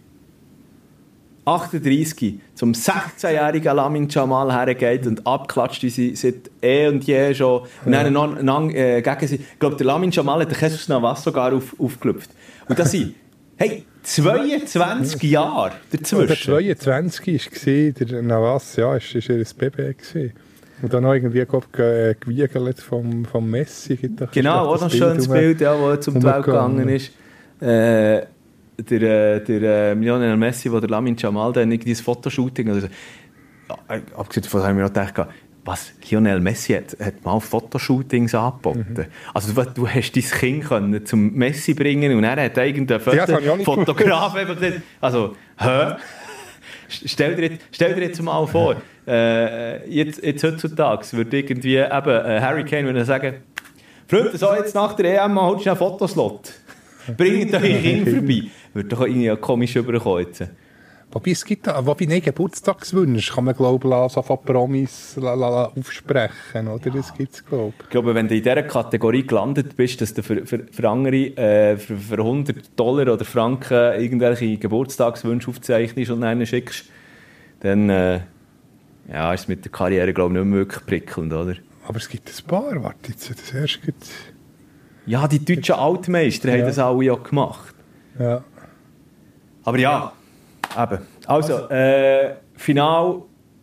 S2: achtunddreissig zum sechzehnjährigen Lamine Yamal hergeht und abklatscht, wie sie seit eh und je schon und dann noch, noch, äh, gegen sie. Ich glaube, der Lamine Yamal hat den Jesus Navas sogar auf, aufgelöpft. Und das sind hey, zweiundzwanzig Jahre dazwischen.
S1: Der zweiundzwanzig war der Navas, ja, ist, ist er ein Baby gewesen. Und dann noch irgendwie ge- gewiegelt vom, vom Messi.
S2: Genau, auch noch ein schönes Bild, ja, wo er zum Welt gegangen ist. Äh, der der äh, Lionel Messi, wo der Lamine Yamal dann irgendwie ein Fotoshooting. Also, abgesehen davon habe ich mir noch gedacht, was, Lionel Messi hat, hat mal Fotoshootings angeboten. Mhm. Also du, du hast dein Kind können zum Messi bringen und er hat irgendein Foto, ja, Fotograf einfach gesagt, also, hä? Stell dir, jetzt, stell dir jetzt mal vor, äh, jetzt, jetzt heutzutage würde irgendwie eben äh, Harry Kane würde sagen, Freunde, so jetzt nach der E M mal holst du einen Fotoslot. Bringt euch Kind vorbei. Würde doch irgendwie komisch rüberkommen jetzt.
S1: Wobei es gibt da, wobei nicht Geburtstagswünsche kann man glaube ich so von Promis la, la, la, aufsprechen, oder? Das gibt's glaube ich.
S2: Ich glaube, wenn du in dieser Kategorie gelandet bist, dass du für, für, für andere äh, für, für hundert Dollar oder Franken irgendwelche Geburtstagswünsche aufzeichnest und einen schickst, dann äh, ja, ist es mit der Karriere glaube ich nicht mehr wirklich prickelnd, oder?
S1: Aber es gibt ein paar, warte jetzt, das erste gibt...
S2: Ja, die deutschen Altmeister ja. haben das alle auch gemacht.
S1: Ja.
S2: Aber ja... Eben. Also, äh, Final.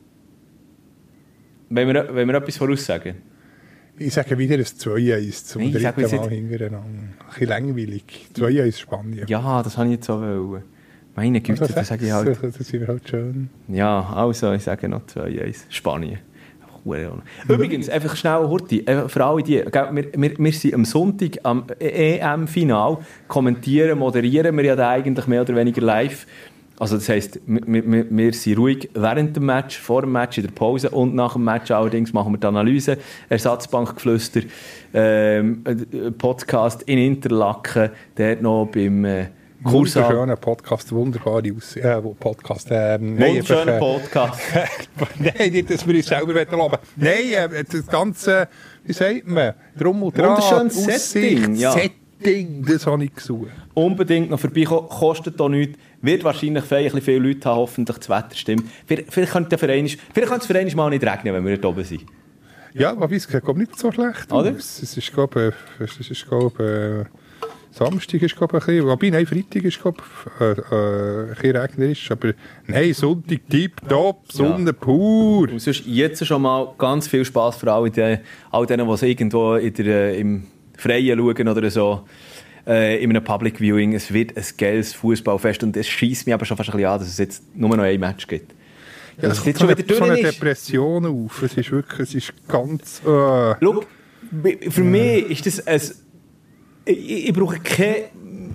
S2: Wollen wir, wollen wir etwas voraussagen?
S1: Ich sage wieder ein zwei eins zum Nein, dritten Mal hintereinander. Ein bisschen langweilig. zwei eins Spanien.
S2: Ja, das habe ich jetzt so wollen. Meine Güte, also, das sage ich halt.
S1: Das ist halt schön.
S2: Ja, also, ich sage noch zwei eins Spanien. Übrigens, einfach schnell, Hurti, für alle die, wir, wir, wir sind am Sonntag am E M-Final, kommentieren, moderieren wir ja da eigentlich mehr oder weniger live. Also das heisst, wir, wir, wir sind ruhig während dem Match, vor dem Match, in der Pause und nach dem Match allerdings machen wir die Analyse, Ersatzbankgeflüster, ähm, Podcast in Interlaken, der noch beim äh, Kurs.
S1: Wunderschöner Podcast, wunderbare Aussicht. Äh, Podcast. Ähm,
S2: Wunderschöner Podcast.
S1: Nein, nicht, dass wir uns selber loben. Nein, äh, das Ganze, wie sagt man, drum und dran.
S2: Wunderschönes Setting, ja.
S1: Setting, das habe ich gesucht.
S2: Unbedingt noch vorbeikommen, kostet auch nichts. Wird wahrscheinlich viele Leute haben, hoffentlich das Wetter stimmt. Vielleicht, vielleicht könnte es für einmal mal nicht regnen, wenn wir dort oben sind.
S1: Ja, aber es sieht nicht so schlecht
S2: aus.
S1: Es ist, glaube ich, ist, glaube Samstag ist, glaube ich, ein bisschen, wobei, nein, Freitag ist, glaube ich, äh, äh, ein bisschen regnerisch, aber nein, Sonntag tipptopp, Sonne ja. pur.
S2: Und sonst jetzt schon mal ganz viel Spass für alle, die, all denen, die es irgendwo in der, im Freien schauen oder so. Äh, in einem Public Viewing. Es wird ein geiles Fußballfest und es scheisst mich aber schon fast ein bisschen an, dass es jetzt nur noch ein Match gibt.
S1: Ja, es kommt so eine, so eine Depression auf. Es ist wirklich, es ist ganz... Äh.
S2: Schau, für mich ist das ein... Ich, ich brauche keine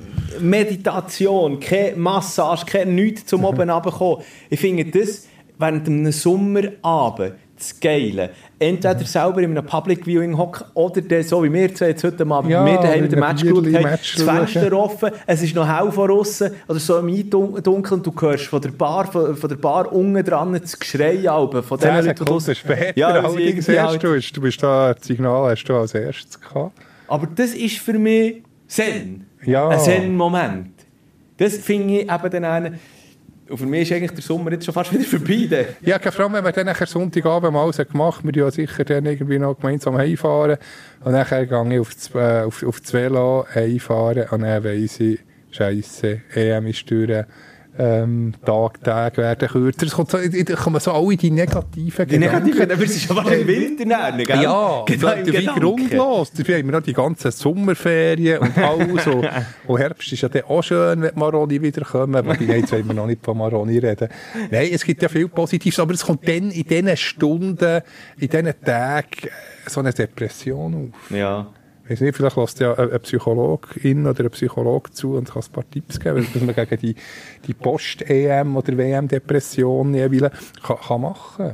S2: Meditation, keine Massage, kein nichts zum oben runterkommen. Ich finde das während einem Sommerabend das Geile. Entweder selber in einem Public Viewing hocken oder der, so wie wir zwei jetzt heute Abend ja, wir daheim den Match geschaut haben, Match das Fenster offen, es ist noch hell von aussen oder so im Eindunkeln und du hörst von der Bar, von, von der Bar unten dran das Geschrei von den
S1: Leuten, die draussen später ja, allerdings erst, du, du bist da, das Signal hast du als erstes gehabt.
S2: Aber das ist für mich Zen.
S1: Ja.
S2: Ein Zen-Moment. Das finde ich eben dann einen... Und für mich ist eigentlich der Sommer jetzt schon fast wieder vorbei.
S1: Ja, vor allem, wenn wir dann nachher Sonntagabend mal alles gemacht haben, wir ja sicher dann irgendwie noch gemeinsam heimfahren. Und nachher gehe ich auf das, äh, auf, auf das Velo heimfahren und dann weiss ich, Scheisse, E M ist durch. Ähm, Tag, Tag werden kürzer. Es kommt so, da kommen so alle die negativen
S2: die Gedanken. Die negativen, aber es ist schon fast im Winter näher, gell?
S1: Ja, wie grundlos. Dafür haben wir noch die ganzen Sommerferien und alles. und, und Herbst ist ja dann auch schön, wenn Maroni wiederkommen. Aber jetzt wollen wir noch nicht von Maroni reden. Nein, es gibt ja viel Positives, aber es kommt dann in diesen Stunden, in diesen Tagen so eine Depression auf.
S2: Ja.
S1: Ich weiß nicht, vielleicht lässt ja ein Psychologin oder ein Psychologe zu und kann ein paar Tipps geben, was man gegen die, die Post-E M- oder W M-Depression jeweils kann, kann machen.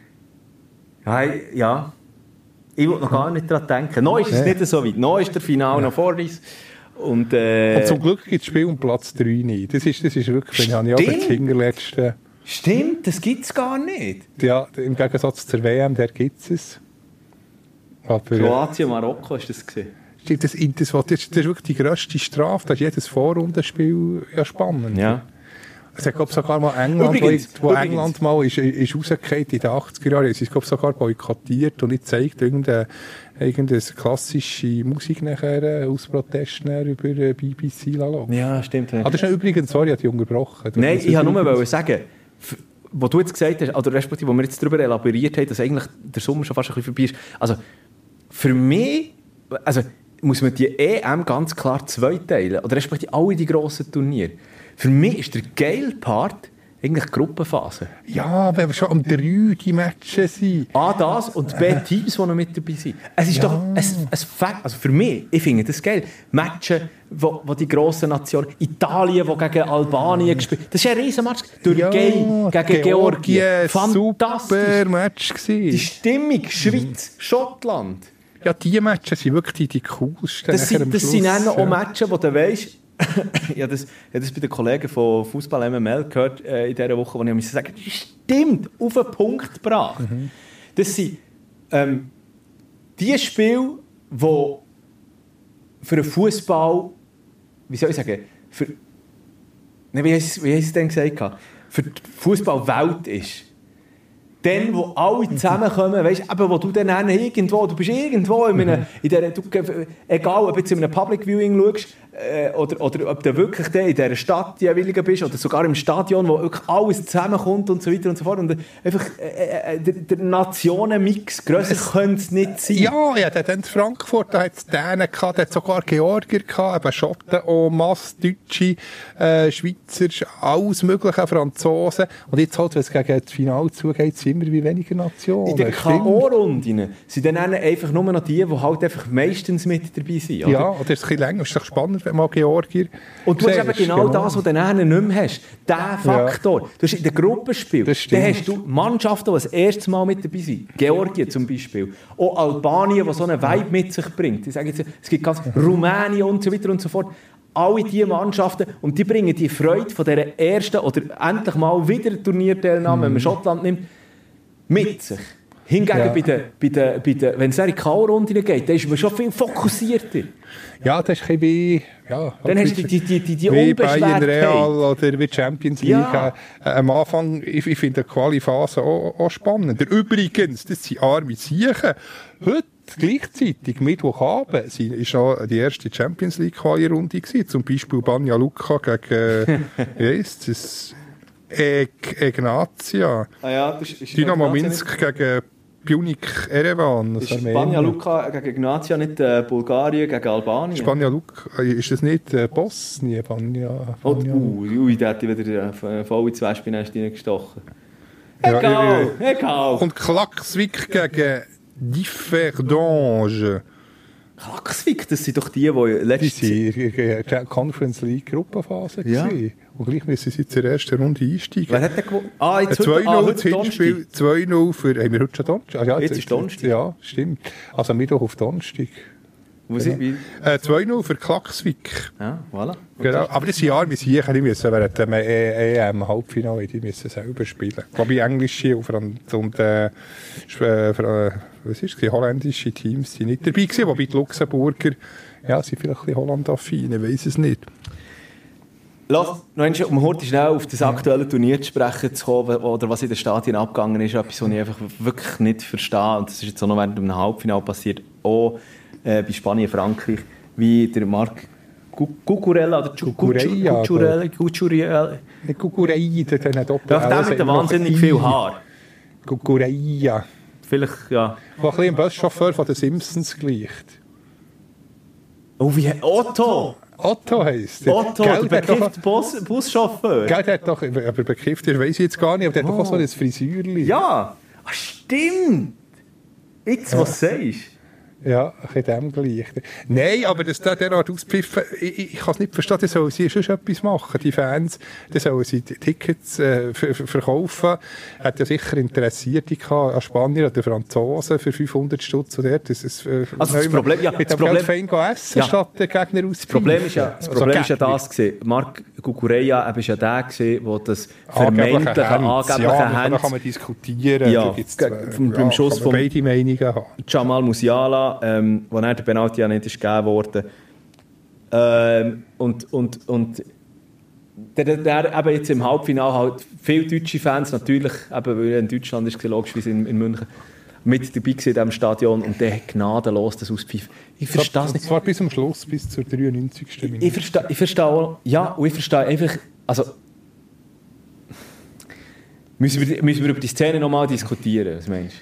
S2: Hey, ja, ich will noch gar nicht daran denken. Noch ist es ja. nicht so weit. Noch ist der Finale ja. noch vor uns. Und, äh,
S1: und zum Glück gibt es Spiel um Platz drei nicht. Das ist, das ist wirklich, wenn ich das hinterletzte...
S2: Stimmt, das gibt es gar nicht.
S1: Ja, im Gegensatz zur W M, der gibt es. Aber,
S2: Kroatien, Marokko, ist das gesehen?
S1: Stimmt, das, das, das, das ist wirklich die grösste Strafe. Das ist jedes Vorrundenspiel ja spannend.
S2: Ja.
S1: Es hat, glaube ich, sogar mal England, übrigens, wo, wo England mal ist, ist rausgefallen in den achtziger Jahren, es ist, glaube ich, sogar boykottiert und nicht zeigt irgendeine, irgendeine klassische Musik nachher aus Protest über B B C laufen.
S2: Ja, stimmt.
S1: Ah, das ist übrigens, sorry, ich habe dich unterbrochen. Du
S2: Nein, ich wollte nur sagen, was du jetzt gesagt hast, oder respektive, wo wir jetzt darüber elaboriert haben, dass eigentlich der Sommer schon fast ein bisschen vorbei ist. Also, für mich, also, muss man die E M ganz klar zweiteilen. Oder respektive alle die grossen Turniere. Für mich ist der geile Part eigentlich Gruppenphase.
S1: Ja, wenn wir schon um drei die Matches sind.
S2: A, das und B, Teams, die noch mit dabei sind. Es ist ja. doch ein, ein Fakt, also für mich, ich finde das geil. Matches, wo, wo die grossen Nationen, Italien, die gegen Albanien gespielt haben, das ist ein Riesenmatch. Türkei ja, gegen Georgien, fantastisch.
S1: Super Match gewesen.
S2: Die Stimmung, Schweiz, mhm. Schottland.
S1: Ja, die Matches sind wirklich die, die coolsten.
S2: Das sind, das sind auch ja. Matches, wo du weisst, ich habe das, ich habe das bei den Kollegen von Fußball M M L gehört äh, in dieser Woche, wo ich sagen musste, das stimmt, auf den Punkt gebracht. Mhm. Das sind ähm, die Spiele, die für den Fußball, wie soll ich sagen, für, ne, wie hast du es denn gesagt, für die Fußballwelt ist. Dann, wo alle zusammenkommen, weißt, eben, wo du dann irgendwo, du bist irgendwo in einem, in der, du, egal ob du jetzt in einem Public Viewing schaust, äh, oder, oder ob du wirklich in dieser Stadt die Jeweilige bist, oder sogar im Stadion, wo wirklich alles zusammenkommt und so weiter und so fort. Und einfach äh, äh, der, der Nationenmix, grösser könnte es nicht sein.
S1: Ja, ja, dann in Frankfurt, da hat es Dänen gehabt, da hat sogar Georgier gehabt, eben Schotten, Omas, Deutsche, äh, Schweizer, alles mögliche, Franzosen. Und jetzt halt, wenn es gegen das Finale zugeht, sind immer wie weniger Nationen.
S2: In den K O-Runden sind dann einfach nur noch die, die halt einfach meistens mit dabei sind. Oder?
S1: Ja, oder ist es ein bisschen länger, ist doch spannend, wenn man Georgier
S2: und du siehst, hast eben genau, genau das, was du dann nicht mehr hast. Diesen Faktor. Ja. Du hast in den Gruppenspielen, dann hast du Mannschaften, die das erste Mal mit dabei sind. Georgien zum Beispiel. Auch Albanien, die so einen Vibe mit sich bringt. Ich sage jetzt, es gibt ganz Rumänien und so weiter und so fort. Alle diese Mannschaften, und die bringen die Freude von dieser ersten oder endlich mal wieder Turnierteilnahme, mhm. wenn man Schottland nimmt, mit sich. Hingegen ja. bei den, bei den, bei den, wenn es in die K O-Runde geht, dann ist man schon viel fokussierter.
S1: Ja, das ist ein bisschen wie... Ja,
S2: dann hast du die, die, die, die
S1: wie Bayern Real oder wie Champions League. Ja. Äh, am Anfang, ich, ich finde die Quali-Phase auch, auch spannend. Übrigens, das sind arme Siechen. Heute gleichzeitig, Mittwochabend, war die erste Champions League-Quali-Runde gewesen. Zum Beispiel Banja Luka gegen... wie heisst es? Ignatia.
S2: Ah ja, das ist
S1: Dynamo Minsk gegen Pjunik Erevan.
S2: Ist Banja Luka gegen Ignatia nicht äh, Bulgarien gegen Albanien?
S1: Ist Banja Luka, ist das nicht äh, Bosnien? Banja,
S2: Banja. Oh, ui, der hat wieder äh, voll in zwei Spinnäste reingestochen. Egal, ja, ja. egal.
S1: Und Klaksvik gegen Differdange.
S2: Klaksvik, das sind doch die, die letztes
S1: Jahr... Die waren Conference League Gruppenphase. Ja. Und gleich müssen sie zur ersten Runde einsteigen.
S2: Wer hat denn gewonnen? Ah, jetzt
S1: zwei null, ah, das Hinspiel, zwei null für... Haben wir heute schon Donnerstag? Ah, ja,
S2: jetzt, jetzt ist Donnerstag.
S1: Ja, stimmt. Also Mittwoch auf Donnerstag.
S2: Wo sind wir?
S1: Äh, zwei null für Klaksvik.
S2: Ja, voilà.
S1: Genau. Aber das sind Jahre, wie sie hier müssen während dem E M Halbfinale, die müssen selber spielen. Wobei englische und, und äh, äh, was ist es, holländische Teams sind nicht dabei gewesen, wobei die Luxemburger, ja, sind vielleicht ein bisschen Holland-affin, ich weiss es nicht.
S2: Lass noch um heute schnell auf das aktuelle Turnier zu sprechen zu kommen, oder was in den Stadien abgegangen ist, etwas, was ich einfach wirklich nicht verstehe. Und das ist jetzt auch noch während einem Halbfinale passiert, auch äh, bei Spanien, Frankreich, wie der Marc Cucurella oder
S1: Cucurella.
S2: Cucurella. Cucurella.
S1: Nicht Cucurella, der hat doppelt.
S2: Der hat mit wahnsinnig viel Haar.
S1: Cucurella.
S2: Vielleicht, ja.
S1: Der ein bisschen Buschauffeur von den Simpsons gleicht.
S2: Oh, wie Otto!
S1: Otto heisst er.
S2: Otto, Gell, der bekifft Bus, Buschauffeur.
S1: Gell, der hat doch, aber bekifft ist, weiss ich jetzt gar nicht, aber der oh. hat doch auch so ein Frisürchen.
S2: Ja, ah, stimmt. Jetzt, ja. Was sagst du?
S1: Ja, ein bisschen dem gleich. Nein, aber dass der derart auspfiffen, ich, ich, ich kann es nicht verstehen, da sollen sie schon etwas machen, die Fans, da sollen sie Tickets äh, verkaufen. Hat ja sicher Interessierte gehabt, an Spanier oder Franzosen für fünfhundert Stutz oder das ist äh,
S2: also das Problem, ja,
S1: mit
S2: das
S1: dem
S2: Problem,
S1: Geld fein essen, ja. Statt den Gegner auspfiffen.
S2: Das Problem ist ja, das Problem also, ist ja das gewesen. Marc Cucurella war ja der gewesen, der das vermeintliche, angebliche
S1: ja,
S2: Hand...
S1: Da kann man diskutieren.
S2: Ja,
S1: da gibt's,
S2: äh, beim ja, Schuss von
S1: beide Meinungen haben.
S2: Jamal Musiala, ähm, wo er der Penalty ja nicht ist gegeben wurde. Ähm, und und, und der, der eben jetzt im Halbfinale halt viele deutsche Fans, natürlich, eben, weil er in Deutschland ist, logischerweise in, in München, mit dabei gewesen in diesem Stadion und der hat gnadenlos das auspfiffen. Ich verstehe es nicht.
S1: Das war bis zum Schluss, bis zur dreiundneunzigsten Minute.
S2: Ich verstehe, ich verstehe auch, ja, und ich verstehe einfach, also müssen wir, müssen wir über die Szene nochmal diskutieren, was meinst du?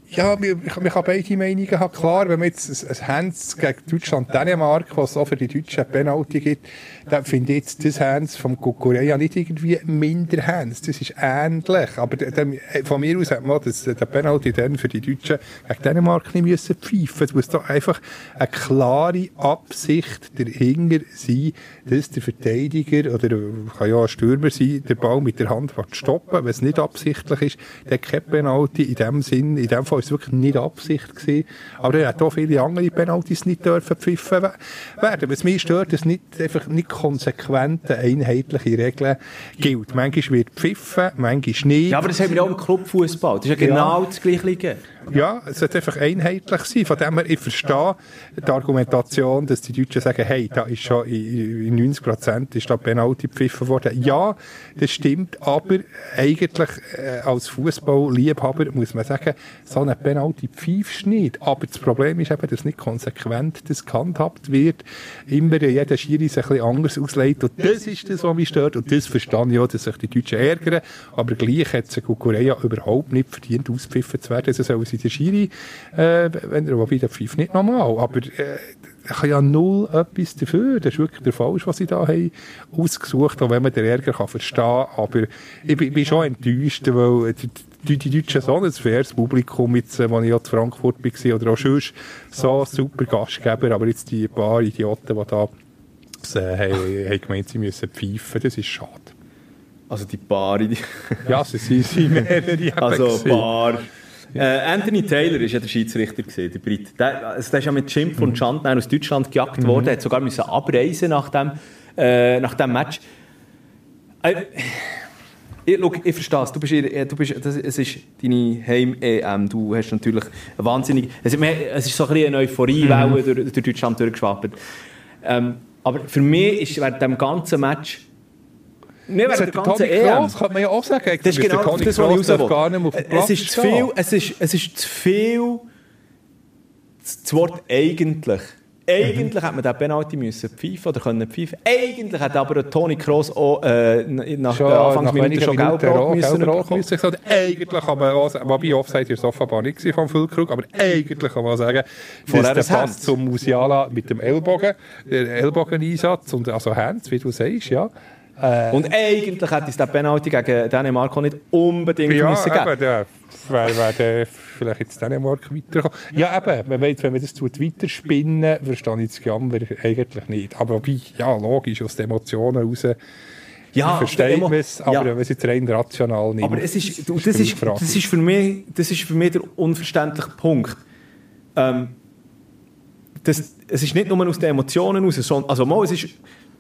S1: Ja, man, man kann beide Meinungen haben. Klar, wenn man jetzt ein, ein Hands gegen Deutschland-Dänemark, was es auch für die Deutschen Penalty gibt, dann finde ich jetzt das Hands vom Cucurella nicht irgendwie minder Hands. Das ist ähnlich. Aber dann, von mir aus hat man das, den Penalty dann für die Deutschen gegen Dänemark nicht müssen pfeifen. Es muss doch einfach eine klare Absicht dahinter sein, dass der Verteidiger, oder kann ja ein Stürmer sein, den Ball mit der Hand stoppen. Wenn es nicht absichtlich ist, dann kein Penalty in dem Sinn. In dem Fall war es wirklich nicht Absicht gewesen. Aber er hat auch viele andere Penaltys nicht dürfen pfiffen werden. Was mich stört, dass nicht einfach nicht konsequente, einheitliche Regeln gilt. Manchmal wird pfiffen, manchmal nicht.
S2: Ja, aber das haben wir auch im Clubfußball. Das ist ja genau ja. das Gleiche.
S1: Ja, es sollte einfach einheitlich sein. Von dem her, ich verstehe die Argumentation, dass die Deutschen sagen, hey, da ist schon in neunzig Prozent ist da Penalty gepfiffen worden. Ja, das stimmt, aber eigentlich äh, als Fußballliebhaber muss man sagen, so eine Penalty pfeifst nicht. Aber das Problem ist eben, dass nicht konsequent das gehandhabt wird. Immer jeder Schiri sich ein bisschen anders auslegt. Und das ist das, was mich stört. Und das verstehe ich auch, dass sich die Deutschen ärgern. Aber gleich hat sich Cucurella überhaupt nicht verdient, auspfiffen zu werden. Also sollen sie der Schiri, äh, wenn er, wobei der pfeift nicht normal. Aber äh, ich habe ja null etwas dafür. Das ist wirklich der Falsch, was sie da haben ausgesucht, auch wenn man den Ärger kann verstehen kann. Aber ich bin, bin schon enttäuscht, weil die, die Deutschen so ein faires Publikum, jetzt, als ich ja in Frankfurt war, oder auch sonst, so super Gastgeber, aber jetzt die paar Idioten, die da äh, haben, haben gemeint, sie müssen pfeifen, das ist schade.
S2: Also die paar Idioten?
S1: Ja, sie sind mehrere.
S2: Also paar... Äh, Anthony Taylor war ja der Schiedsrichter gewesen, der Brit. Der, also der ist ja mit Schimpf und Schande aus Deutschland gejagt worden, mhm. hat sogar müssen abreisen nach dem, äh, nach dem Match. Äh, ich, look, ich verstehe es, du bist, du bist, das, es ist deine Heim-E M, du hast natürlich eine wahnsinnig, es, es ist so ein bisschen eine Euphoriewelle mhm. durch, durch Deutschland durchgeschwappt. Ähm, aber für mich ist während dem ganzen Match nicht während der ganzen E M.
S1: Das kann man ja auch sagen.
S2: Das ist genau
S1: Toni
S2: das, was ich raus
S1: gar nicht auf dem Platz
S2: es ist zu viel, es ist, es ist zu viel das Wort eigentlich. Eigentlich mhm. hätte man den Penalty müssen pfeifen oder können pfeifen. Eigentlich hätte aber Toni Kroos auch äh, nach schon, der Anfangsminute schon gelb-rot müssen bekommen.
S1: Gesagt, eigentlich kann man auch sagen, wobei Offside ist offenbar nicht vom Füllkrug, aber eigentlich kann man sagen, dass der Pass zum Musiala mit dem Ellbogen, der Ellbogeneinsatz und also Hands, wie du sagst, ja.
S2: Äh, und eigentlich hätte es den Penalty gegen Dänemark auch nicht unbedingt
S1: ja,
S2: müssen geben.
S1: Eben, ja, wäre wär der vielleicht jetzt Dänemark weiterkommen. Ja, eben, wenn man, wenn man das tut, weiterspinnen, verstehe ich das Jammer eigentlich nicht. Aber wie, ja, logisch, aus den Emotionen raus
S2: ja,
S1: versteht man es, aber
S2: ja.
S1: wenn man es jetzt rein rational nimmt.
S2: Aber es ist, das, ist, das, ist für mich, das ist für mich der unverständliche Punkt. Ähm, das, es ist nicht nur aus den Emotionen raus, sondern, also mal, es ist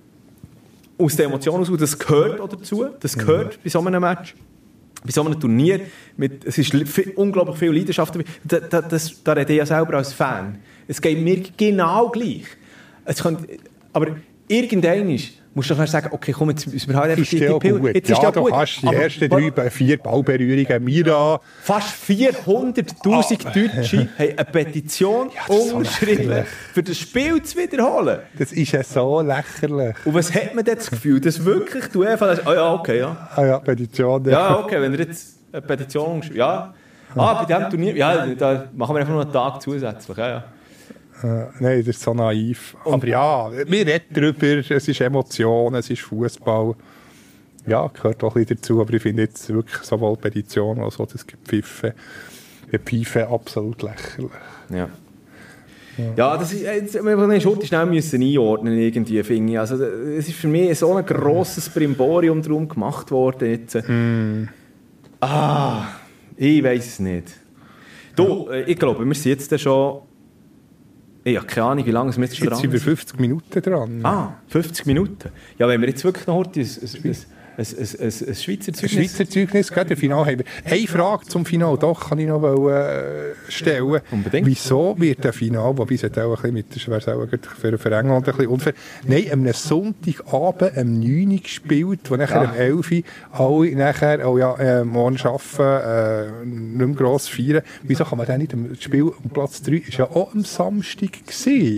S2: aus den Emotionen raus, das gehört auch dazu, das gehört mhm. bei so einem Match, bei so einem Turnier, mit, es ist viel, unglaublich viel Leidenschaft, da, da, das, da rede ich ja selber als Fan. Es geht mir genau gleich. Es kann, aber irgendwann ist, musst du doch sagen, okay, komm, jetzt müssen wir halt einfach die, die Pille...
S1: Jetzt ist ja, du gut. Hast die aber, ersten drei, aber, vier Ballberührungen Mira.
S2: Fast vierhunderttausend oh. Deutsche haben eine Petition ja, unterschrieben, so für das Spiel zu wiederholen.
S1: Das ist ja so lächerlich.
S2: Und was hat man denn das Gefühl, dass wirklich du einfach... Ah ja, okay, ja.
S1: Ah ja, Petition. Ja,
S2: ja okay, wenn du jetzt eine Petition... Ja, ah, bei diesem Turnier... Ja, da machen wir einfach noch einen Tag zusätzlich, ja, ja.
S1: Äh, Nein, das ist so naiv. Aber ja, wir reden darüber, es ist Emotion, es ist Fußball. Ja, gehört auch ein bisschen dazu, aber ich finde jetzt wirklich sowohl Petitionen als auch das Gepfiffen, Gepfiffen absolut lächerlich.
S2: Ja. Ja, ja das ist, jetzt, wir müssen den Schutz schnell müssen einordnen irgendwie, finde ich. Also, es ist für mich so ein grosses Brimborium drum gemacht worden jetzt.
S1: Mm.
S2: Ah, ich weiss es nicht. Du, ich glaube, wir sind jetzt schon... Ich habe keine Ahnung, wie lange wir jetzt schon dran sind.
S1: Jetzt sind wir fünfzig Minuten dran.
S2: Ah, fünfzig Minuten. Ja, wenn wir jetzt wirklich noch heute ein, ein, ein, ein, ein, ein Schweizer Zeugnis...
S1: Ein Schweizer Zeugnis, gerade im Finale haben wir... Eine Frage zum Finale, doch, kann ich noch wollen, äh, stellen.
S2: Unbedingt.
S1: Wieso wird der Finale, wobei es auch ein bisschen mit der Schwersaue für, für England ein bisschen unfair... Nein, am Sonntagabend um neun Uhr gespielt, wo nachher ja. um elf Uhr alle nachher, oh ja, äh, morgen arbeiten, äh, nicht mehr gross feiern. Wieso kann man dann nicht das Spiel um Platz drei, ist ja auch am Samstag gewesen.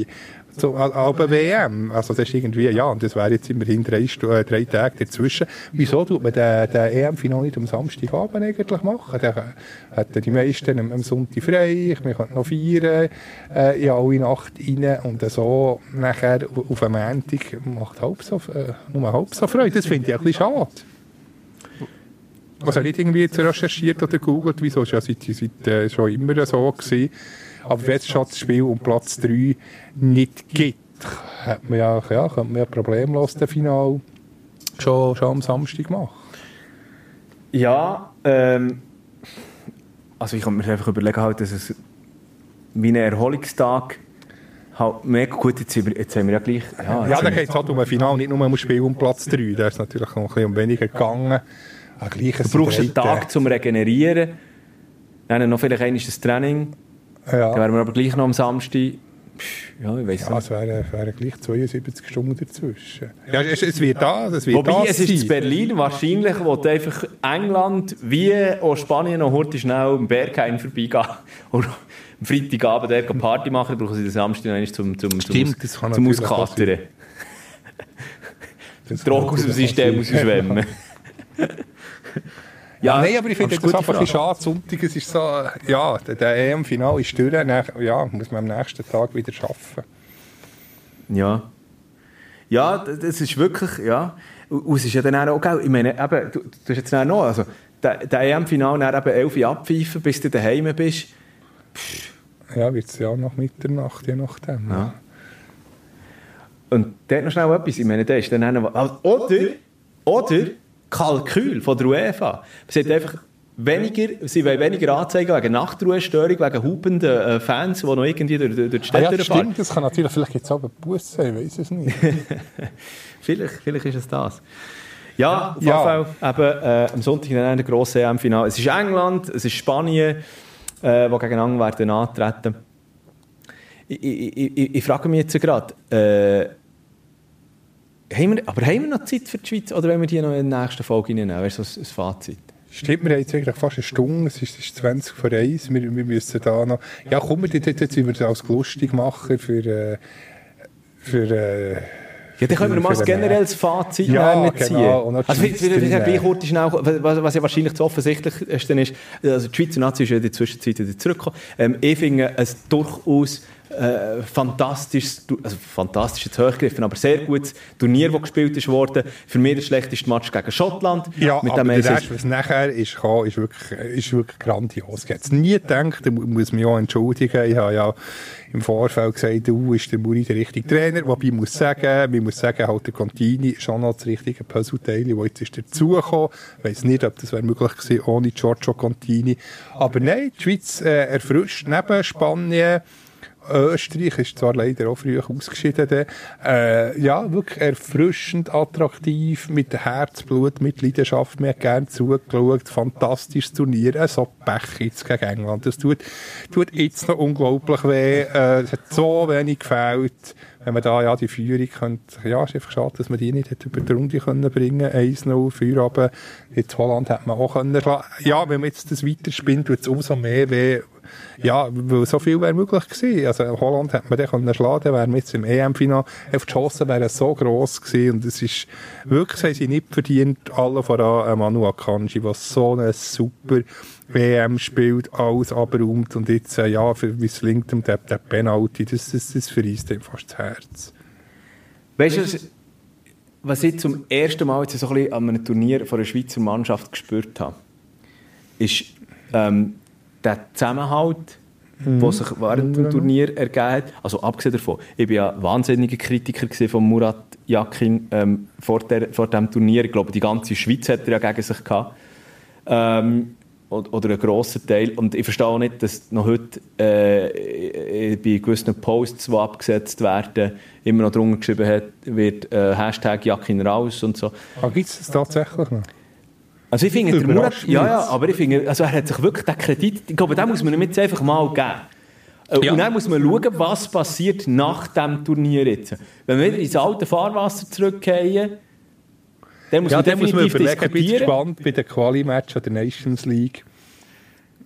S1: So, aber W M, also das ist irgendwie, ja, und das wäre jetzt immerhin drei, äh, drei Tage dazwischen. Wieso tut man den, den E M-Final nicht am Samstagabend eigentlich machen? Da hätten die meisten am, am Sonntag frei, wir könnten noch feiern, äh, in alle Nacht rein und so nachher auf am Montag macht halb so, äh, nur halb so Freude. Das finde ich ein bisschen schade. Was habe ich irgendwie jetzt recherchiert oder gegoogelt, wieso ist ja seit, seit äh, schon immer so gewesen. Aber wenn es schon das Spiel um Platz drei nicht gibt, hat man ja, ja, könnte man ja problemlos das Finale schon, schon am Samstag machen.
S2: Ja, ähm, also ich kann mir einfach überlegen, halt, dass es wie ein Erholungstag halt mega gut, jetzt, jetzt haben wir ja gleich...
S1: Ja, ja da geht es halt um ein Finale, nicht nur um ein Spiel um Platz drei, da ist natürlich noch ein bisschen um weniger gegangen. Ah, du
S2: brauchst einen Tag zum Regenerieren, dann noch vielleicht einmal das Training. Ja. Dann wären wir aber gleich noch am Samstag. Pff, ja, ich weiss
S1: ja, es wären, wären gleich zweiundsiebzig Stunden dazwischen. Ja, es, es wird da, es wird
S2: Wobei,
S1: das
S2: es ist in Berlin wahrscheinlich, wo einfach England wie auch Spanien noch heute schnell am Berghain vorbeigehen und am Freitagabend der Party machen, brauchen sie den Samstag noch zum, zum,
S1: Stimmt,
S2: zum, zum Auskatern. Das Druck aus dem System ausschwemmen.
S1: Ja, ja, nein, aber ich finde das einfach ein schade. Sonntag, es ist so, ja, der, der E M-Final ist durch, ja, muss man am nächsten Tag wieder arbeiten.
S2: Ja. Ja, das ist wirklich, ja. Und es ist ja dann auch, auch ich meine, eben, du, du hast jetzt dann noch, also, der, der E M-Final dann eben elf Uhr abpfeifen, bis du daheim bist. Pff.
S1: Ja, wird es ja nach Mitternacht, je nachdem.
S2: Ja. Und da hat noch schnell etwas, ich meine, der ist dann auch, oder, oder, Kalkül von der UEFA. Sie hat einfach weniger, sie wollen weniger Anzeigen wegen Nachtruhestörung, wegen hupenden äh, Fans, die noch irgendwie durch, durch die Städte
S1: ah, ja, stimmt, das kann natürlich, vielleicht gibt es auch Busse, ich weiß es nicht.
S2: vielleicht, vielleicht ist es das. Ja, auf jeden ja. Fall, eben, äh, am Sonntag in einem grossen E M-Finale. Es ist England, es ist Spanien, äh, die gegeneinander werden antreten. Ich, ich, ich, ich frage mich jetzt gerade, äh, Haben wir, aber haben wir noch Zeit für die Schweiz oder wollen wir die noch in der nächsten Folge reinnehmen? Wäre so ein Fazit?
S1: Stimmt, wir haben jetzt eigentlich fast eine Stunde, es ist, es ist zwanzig vor eins, wir, wir müssen da noch... Ja, komm, wir jetzt, jetzt wir das als lustig machen für... Äh, für äh,
S2: ja, dann können wir mal ein generelles Fazit ja, ziehen. Genau. Also, wie kurz ist auch, was, was ja wahrscheinlich zu offensichtlich ist, dann ist, also die Schweizer Nazi ist ja in der Zwischenzeit wieder zurückgekommen. Ähm, ich finde es durchaus äh, fantastisch, also fantastisch jetzt hochgegriffen, aber sehr gutes Turnier, das gespielt wurde. Für mich das schlechteste Match gegen Schottland.
S1: Ja, mit aber dem der Rest, was nachher ist gekommen, ist wirklich, ist wirklich grandios. Ich hätte es nie gedacht, da muss mich auch entschuldigen. Ich habe ja im Vorfeld gesagt, du ist der Muri der richtige Trainer. Wobei ich muss sagen, ich muss sagen, halt der Contini schon noch das richtige Puzzleteil, das jetzt ist dazugekommen. Ich weiss nicht, ob das wäre möglich gewesen ohne Giorgio Contini. Aber nein, die Schweiz äh, erfrischt neben Spanien. Österreich ist zwar leider auch früh ausgeschieden. Äh, ja, wirklich erfrischend, attraktiv, mit Herzblut, mit Leidenschaft. Mir hat gerne zugeschaut. Fantastisches Turnier. Äh, so Pech jetzt gegen England. Das tut, tut jetzt noch unglaublich weh. Äh, es hat so wenig gefällt. Wenn man da ja die Führung könnte, ja, ist einfach schade, dass man die nicht über die Runde können bringen. eins null, vier runter. Jetzt Holland hätte man auch können. Ja, wenn man jetzt das weiterspinnt, tut es umso mehr weh. Ja, weil so viel wäre möglich gewesen. Also Holland hätte man den können schlagen, dann wären wir jetzt im E M-Final. Auf die Chancen wären so gross gewesen. Und es ist wirklich, haben sie nicht verdient, alle voran Manu Akanji, der so eine super W M spielt, alles abräumt und jetzt, äh, ja, für, wie es linkt ihm, der, der Penalty, das, das, das verreist ihm fast das Herz.
S2: Weißt du, was ich zum ersten Mal jetzt so ein bisschen an einem Turnier von einer Schweizer Mannschaft gespürt habe, ist ähm, der Zusammenhalt, mhm. der sich während dem Turnier ergeben hat. Also abgesehen davon, ich war ja ein wahnsinniger Kritiker von Murat Yakin ähm, vor, der, vor diesem Turnier. Ich glaube, die ganze Schweiz hat er ja gegen sich gehabt. Ähm, oder ein grosser Teil. Und ich verstehe auch nicht, dass noch heute äh, bei gewissen Posts, die abgesetzt werden, immer noch drunter geschrieben hat, wird äh, Hashtag Yakin raus und so.
S1: Aber gibt es das tatsächlich noch?
S2: Also ich finde, der Murat, ja, ja, aber ich finde, also er hat sich wirklich den Kredit, ich glaube, den muss man ihm jetzt einfach mal geben. Ja. Und dann muss man schauen, was passiert nach diesem Turnier jetzt. Wenn wir wieder ins alte Fahrwasser zurückkehren, dann muss
S1: ja,
S2: man
S1: dann
S2: definitiv
S1: muss man überlegen,
S2: diskutieren.
S1: Ich bin gespannt bei den Quali-Match der Nations League.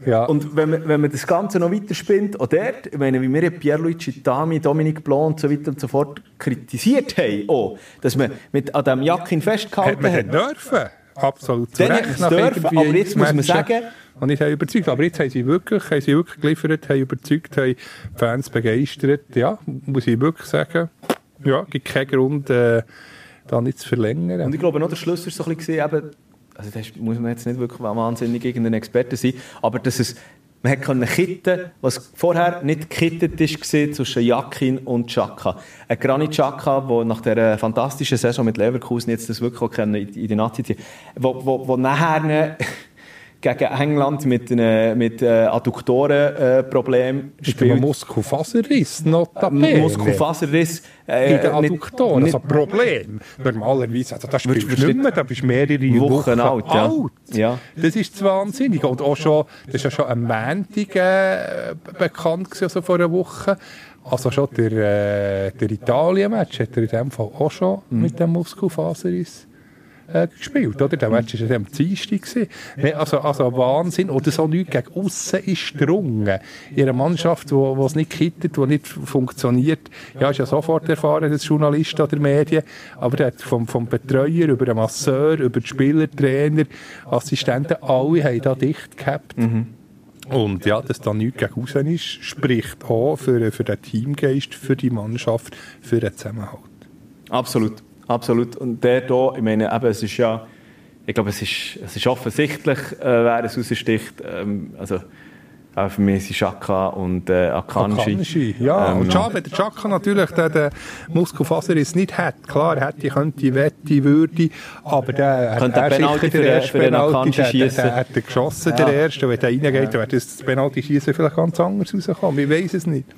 S1: Ja.
S2: Und wenn man, wenn man das Ganze noch weiter spinnt, auch dort, ich meine, wie wir Pierluigi Tami, Dominic Blanc und so weiter und so fort kritisiert haben, auch, dass man mit an diesem Jackin festgehalten
S1: hat. Man hat dürfen. Absolut zu Recht.
S2: Dürfen, aber jetzt muss man sagen...
S1: Und ich habe überzeugt. Aber jetzt haben sie wirklich, haben sie wirklich geliefert, haben überzeugt, haben die Fans begeistert. Ja, muss ich wirklich sagen, ja, gibt keinen Grund, äh, da nicht zu verlängern.
S2: Und ich glaube, noch der Schlüssel war so ein bisschen, eben, also das muss man jetzt nicht wirklich wahnsinnig irgendein Experte sein, aber dass es, man konnte kitten, was vorher nicht gekittet war zwischen Jackin und Xhaka. Ein Granit Xhaka, der nach dieser fantastischen Saison mit Leverkusen jetzt das wirklich auch in die Nazi ziehen kann, wo, wo, wo nachher gegen England mit einem mit, äh, Adduktorenproblemen
S1: äh, spielt. Mit einem Muskelfaserriss, notabene.
S2: Muskelfaserriss. Äh,
S1: in den Adduktoren, nicht, also Problem. Normalerweise, also das spielst du nicht mehr, da bist du mehrere Wochen, Wochen alt. Ja. alt. Ja. Das ist wahnsinnig. Und auch schon, das ist ja schon am Montag äh, bekannt gewesen, also vor einer Woche. Also schon der, äh, der Italien-Match hat er in dem Fall auch schon mhm. mit dem Muskelfaserriss Äh, gespielt, oder? Der Match war ja am Dienstag. Nee, also, also Wahnsinn. Oder so nichts gegen aussen ist gedrungen. In einer Mannschaft, die es nicht kittet, die nicht funktioniert, ja, ist ja sofort erfahren, als Journalist oder Medien, aber der hat vom, vom Betreuer über den Masseur, über die Spieler, Trainer, Assistenten, alle haben da dicht gehabt. Mhm. Und ja, dass da nichts gegen aussen ist, spricht auch für, für den Teamgeist, für die Mannschaft, für den Zusammenhalt.
S2: Absolut. Absolut. Und der hier, ich meine, eben, es ist ja, ich glaube, es ist, es ist offensichtlich, äh, wer es raussticht. Ähm, also, auch für mich sind Xhaka und äh, Akanji.
S1: Akanji, ja. Ähm, und schade, wenn der Xhaka natürlich den, den Muskelfaserriss nicht hat. Klar, hätte, könnte, wette, würde, aber der
S2: könnte er Penalty für, der, für den Akanji schießen.
S1: Der hat geschossen, ja. Der erste. Wenn der reingeht, ja. Dann wird das Penalty schießen vielleicht ganz anders rauskommen. Ich weiss es nicht.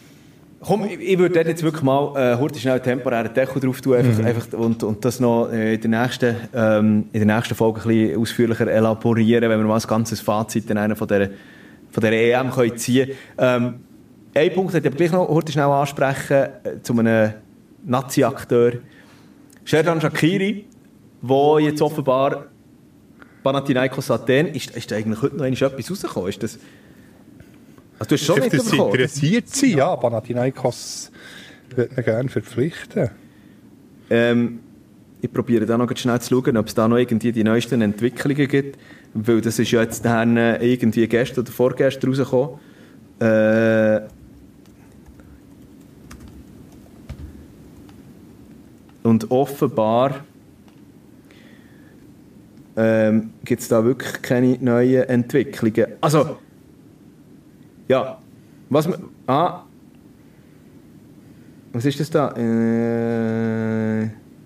S2: Komm, ich, ich würde jetzt wirklich mal äh, heute schnell einen temporären Deckel drauf tun einfach, mhm. einfach, und, und das noch äh, in, der nächsten, ähm, in der nächsten Folge ein bisschen ausführlicher elaborieren, wenn wir mal ein ganzes Fazit in einer von der, von der E M können ziehen können. Ähm, ein Punkt möchte ich gleich noch heute schnell ansprechen, äh, zu einem Nazi-Akteur. Xherdan Shaqiri, der jetzt offenbar Panathinaikos Athen, ist, ist da eigentlich heute noch etwas rausgekommen? Ist das... Also du hast schon nicht
S1: das interessiert sie, ja. Panathinaikos würde man gerne verpflichten.
S2: Ähm, ich probiere da noch schnell zu schauen, ob es da noch irgendwie die neuesten Entwicklungen gibt. Weil das ist ja jetzt dann irgendwie gestern oder vorgestern rausgekommen. Äh, und offenbar ähm, gibt es da wirklich keine neuen Entwicklungen. Also, ja, was man... Ah. Was ist das da? Äh,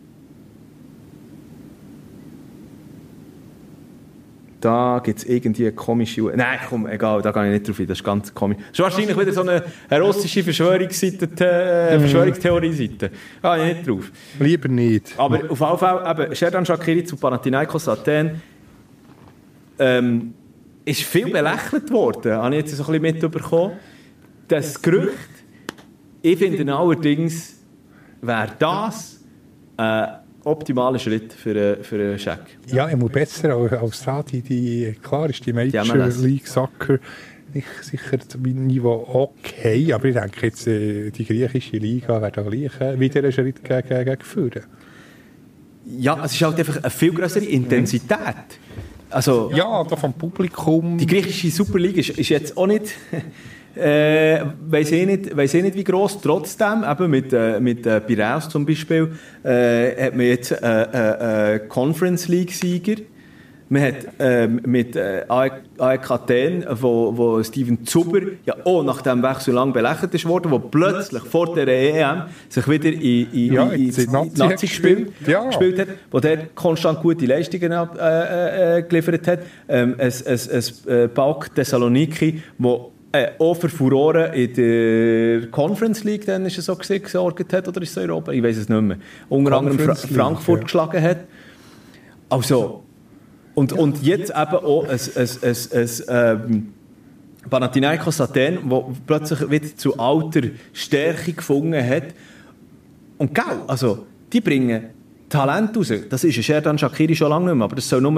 S2: da gibt es irgendwie komische... Nein, komm, egal, da gehe ich nicht drauf ein, das ist ganz komisch. Das ist wahrscheinlich wieder so eine, eine russische Verschwörungsseite, äh, Verschwörungstheorie-Seite. Da gehe ich nicht drauf.
S1: Lieber nicht.
S2: Aber auf jeden Fall, eben, Xherdan Shaqiri zu Panathinaikos Athen ähm, ist viel belächelt worden, habe ich jetzt so ein bisschen mitbekommen. Das Gerücht, ich finde allerdings, wäre das ein optimaler Schritt für, für einen Scheck.
S1: Ja, er muss besser als, als da, die, die, klar ist die Major League Soccer nicht sicher zu meinem Niveau okay, aber ich denke jetzt, die griechische Liga wäre da gleich wieder einen Schritt gegen, gegen führen.
S2: Ja, es ist halt einfach eine viel größere Intensität. Also,
S1: ja, da vom Publikum.
S2: Die griechische Superliga ist, ist jetzt auch nicht, äh, weiss ich nicht, weiss ich nicht wie gross. Trotzdem, eben mit, äh, mit äh, Piraeus zum Beispiel, äh, hat man jetzt äh, äh, äh, Conference League-Sieger. Man hat äh, mit äh, A E K Athen, wo, wo Steven Zuber ja auch nach dem Wechsel lang belächelt ist worden, wo plötzlich vor der E M sich wieder in, in,
S1: ja,
S2: in, in, in Nazi, Nazi gespielt, ja. gespielt hat, wo der konstant gute Leistungen ab, äh, äh, geliefert hat. Ähm, ein ein, ein PAOK Thessaloniki, wo äh, auch für Furore in der Conference League dann ist es so gesehen, gesorgt hat, oder ist es Europa? Ich weiß es nicht mehr. Unter anderem Fra Frankfurt ja. geschlagen hat. Also, Und, und jetzt eben auch ein, ein, ein, ein, ähm, Panathinaikos Athen, das plötzlich wieder zu alter Stärke gefunden hat. Und gell, also, die bringen Talent raus. Das ist ein Xherdan Shaqiri schon lange nicht mehr, aber das soll nur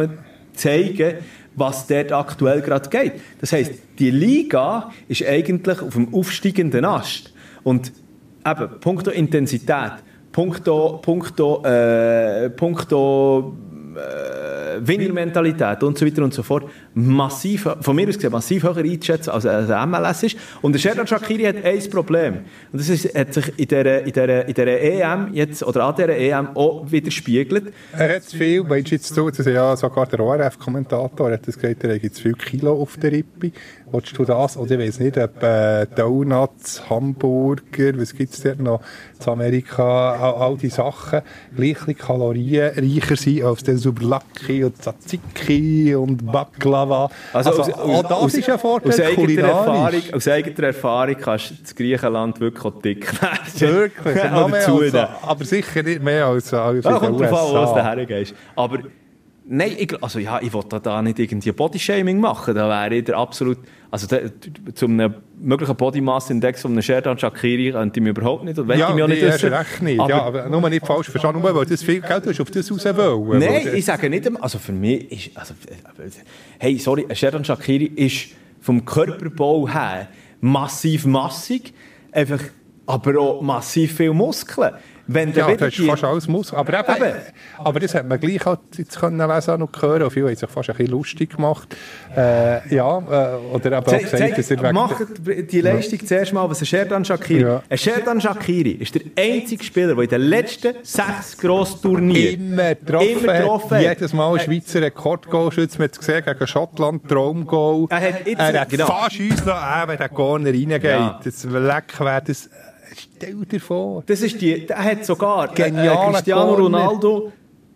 S2: zeigen, was dort aktuell gerade geht. Das heisst, die Liga ist eigentlich auf dem aufsteigenden Ast. Und eben, punkto Intensität, punkto, punkto, äh, punkto äh, Winnermentalität und so weiter und so fort, massiv, von mir aus gesehen, massiv höher einzuschätzen, als ein M L S ist. Und der Xherdan Shaqiri hat ein Problem. Und das ist, hat sich in dieser, in dieser, in dieser E M jetzt, oder an dieser E M auch widerspiegelt.
S1: Er hat zu viel, meinst du jetzt so, das ist ja sogar der O R F-Kommentator, hat das gesagt, er hat zu viel Kilo auf der Rippe. Willst du das? Oder ich weiss nicht, ob äh, Donuts, Hamburger, was gibt es dort noch, in Amerika, all, all die Sachen, gleich kalorienreicher sind als der Souvlaki und Tzatziki und Baklava.
S2: Also, also
S1: aus,
S2: auch
S1: das aus, ist ein Vorteil,
S2: aus eigener, Erfahrung, aus eigener Erfahrung kannst du das Griechenland wirklich auch dick werden.
S1: Wirklich, als, aber sicher nicht mehr als, als
S2: ja,
S1: in den
S2: kommt
S1: U S A.
S2: Kommt drauf an, wo du hergehst. Aber nein, ich, also ja, ich will da, da nicht irgendwie Bodyshaming machen. Da wäre ich der absolut... Also da, zu einem möglichen Body Mass Index von einem Xherdan Shaqiri könnte ich mir überhaupt nicht... Und
S1: ja,
S2: ich mir auch nicht
S1: nee, recht nicht. Aber, ja, aber nur nicht falsch verstanden, nur weil das viel Geld hast, auf das raus wollen.
S2: Nein, ich sage nicht... Also für mich ist... Also, hey, sorry, ein Xherdan Shaqiri ist vom Körperbau her massiv massig, einfach, aber auch massiv viel Muskeln. Wenn
S1: ja, das ist die... fast alles Muskel. Aber, eben, eben. aber das hat man gleich auch jetzt können lesen und hören. Und viele haben sich fast ein bisschen lustig gemacht. Äh, ja, äh, oder eben auch gesagt, zeig, dass er...
S2: Macht die Leistung ja. zuerst mal, was ein Xherdan Shaqiri... Ja. Ein Xherdan Shaqiri ist der einzige Spieler, der in den letzten sechs Grossturnieren
S1: immer getroffen immer getroffen hat. Jedes Mal ein Schweizer Rekordgoalschütze. Man hat es gesehen, gegen Schottland, Traumgoal.
S2: Er hat, jetzt,
S1: er hat
S2: genau.
S1: fast uns noch, äh, wenn der Corner reingeht. Ja. Das leck wäre das... Stell dir vor.
S2: Das ist die, er hat sogar äh, Cristiano Ronaldo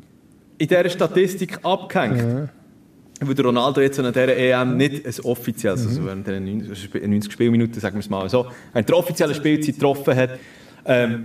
S2: in dieser Statistik abgehängt. Ja. Weil der Ronaldo jetzt an dieser E M nicht ein offizielles, also während der neunzig Spielminuten, sagen wir es mal so, wenn der offizielle Spielzeit getroffen hat, ähm,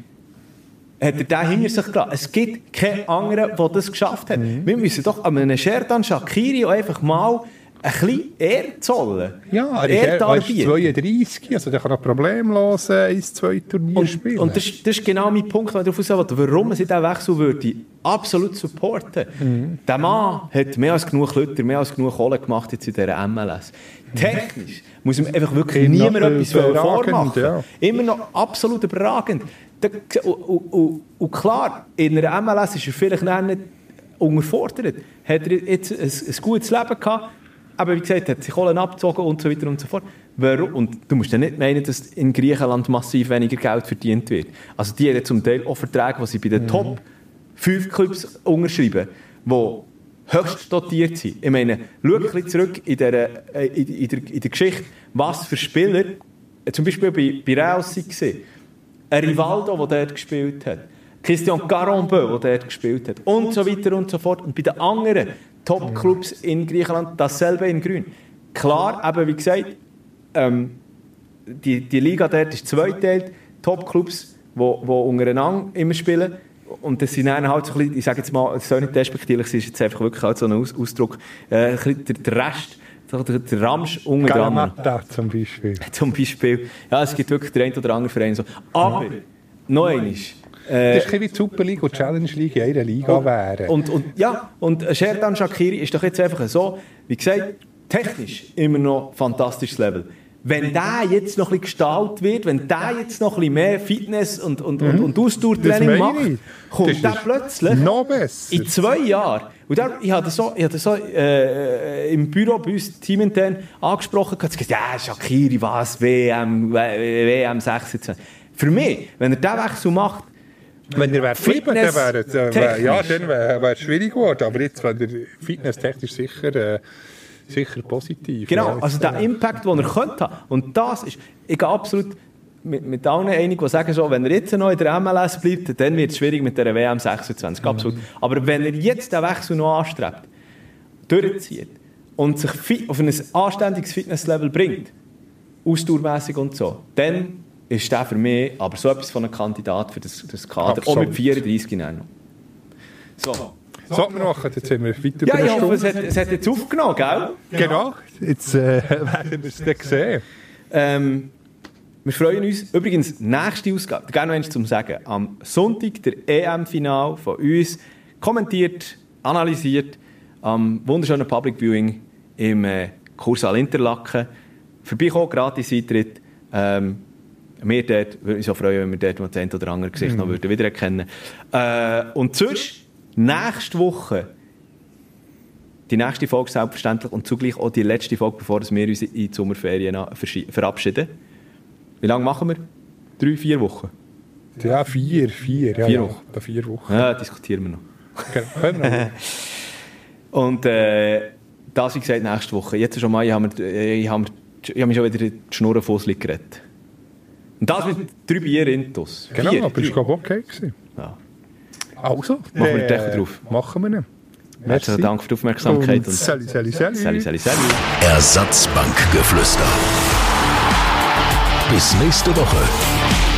S2: hat er den hinter sich gelassen. Es gibt keinen anderen, der das geschafft hat. Mhm. Wir müssen doch an einem Xherdan Shaqiri einfach mal ein bisschen Ehre zollen.
S1: Ja, er ist zweiunddreissig, also der kann auch problemlos äh, ins zweite Turnier
S2: und,
S1: spielen.
S2: Und das, das ist genau mein Punkt, den ich darauf sagen wollte, warum sie diesen Wechsel würde absolut supporten. Mhm. Der Mann hat mehr als genug Leute, mehr als genug Kohle gemacht jetzt in dieser M L S. Technisch muss ihm einfach wirklich niemand etwas vormachen. Ja. Immer noch absolut überragend. Und, und, und, und klar, in einer M L S ist er vielleicht nicht unterfordert. Hat er jetzt ein, ein gutes Leben gehabt, aber wie gesagt, hat sich Kohlen abgezogen und so weiter und so fort. Warum? Und du musst ja nicht meinen, dass in Griechenland massiv weniger Geld verdient wird. Also die haben zum Teil auch Verträge, die sie bei den mhm. Top fünf Clubs unterschreiben, die höchst dotiert sind. Ich meine, schau ein bisschen zurück in der, in, in der, in der Geschichte, was für Spieler, zum Beispiel bei, bei Real waren. Ein Rivaldo, der dort gespielt hat. Christian Carambeau, der dort gespielt hat. Und so weiter und so fort. Und bei den anderen Top-Clubs in Griechenland, dasselbe in Grün. Klar, eben wie gesagt, ähm, die, die Liga dort ist zweiteilt. Top-Clubs, die untereinander immer spielen. Und das sind dann halt so ein bisschen, ich sage jetzt mal, es soll nicht despektierlich sein, es ist jetzt einfach wirklich halt so ein Aus- Ausdruck, äh, der, der Rest, der, der Ramsch unter anderem.
S1: zum Beispiel.
S2: Zum Beispiel. Ja, es gibt wirklich den einen oder anderen Verein so. Aber, noch einmal,
S1: Äh, das ist wie die Super League und die Challenge League in einer Liga und, wären.
S2: Und, und, ja, und Xherdan Shaqiri ist doch jetzt einfach so, wie gesagt, technisch immer noch fantastisches Level. Wenn der jetzt noch ein bisschen gestaltet wird, wenn der jetzt noch ein bisschen mehr Fitness und, und, mhm. und, und Ausdauertraining macht, kommt der plötzlich
S1: noch besser.
S2: In zwei Jahren. Und der, ich hatte so, ich hatte so äh, im Büro bei uns teamintern angesprochen, gesagt, ja, Shaqiri, was, W M, W M sechsundzwanzig. Für mich, wenn er diesen Wechsel macht,
S1: wenn er geblieben wäre, dann wäre wär, ja, dann wäre es schwierig geworden. Aber jetzt, wenn der fitnesstechnisch sicher, äh, sicher positiv.
S2: Genau,
S1: ja,
S2: also der Impact, den er könnte haben. Und das ist, ich gehe absolut mit, mit allen einig, die sagen, so, wenn er jetzt noch in der M L S bleibt, dann wird es schwierig mit der W M sechsundzwanzig. Mhm. Absolut. Aber wenn er jetzt den Wechsel noch anstrebt, durchzieht und sich fit, auf ein anständiges Fitnesslevel bringt, ausdauermässig und so, dann ist der für mich aber so etwas von einem Kandidat für das, das Kader. Absolut. Auch mit vierunddreissig Jahren. So.
S1: So, wir machen, jetzt haben wir weiter
S2: ja, ich hoffe, es hat, es hat jetzt aufgenommen, gell?
S1: Genau, jetzt äh, werden wir es dann sehen.
S2: Ähm, wir freuen uns. Übrigens, nächste Ausgabe, gerne noch eins zum Sagen, am Sonntag der E M-Final von uns, kommentiert, analysiert, am wunderschönen Public Viewing im äh, Kursaal Interlaken. Vorbeikommen, gratis Eintritt. Ähm, wir dort, würde mich so freuen, wenn wir dort mal das eine oder andere Gesicht mm. noch würden wiedererkennen. Äh, und sonst, nächste Woche, die nächste Folge selbstverständlich und zugleich auch die letzte Folge, bevor wir uns in die Sommerferien verabschieden. Wie lange machen wir? Drei, vier Wochen?
S1: Ja, vier, vier. Ja,
S2: vier Wochen.
S1: Ja, vier Wochen.
S2: Ja, diskutieren wir noch.
S1: Genau.
S2: Und äh, das, wie gesagt, nächste Woche. Jetzt schon mal, ich habe mir, hab mir, hab mir schon wieder die Schnurren fusselig geredet. Und das mit drei Bier intus.
S1: Genau,
S2: Vier,
S1: aber das war okay gewesen.
S2: Ja.
S1: Also,
S2: machen wir den Deckel drauf.
S1: Machen wir ihn.
S2: Herzlichen Dank für die Aufmerksamkeit.
S1: Und Sali, Sali, Sali.
S2: Sali, Sali, Sali.
S3: Ersatzbankgeflüster. Bis nächste Woche.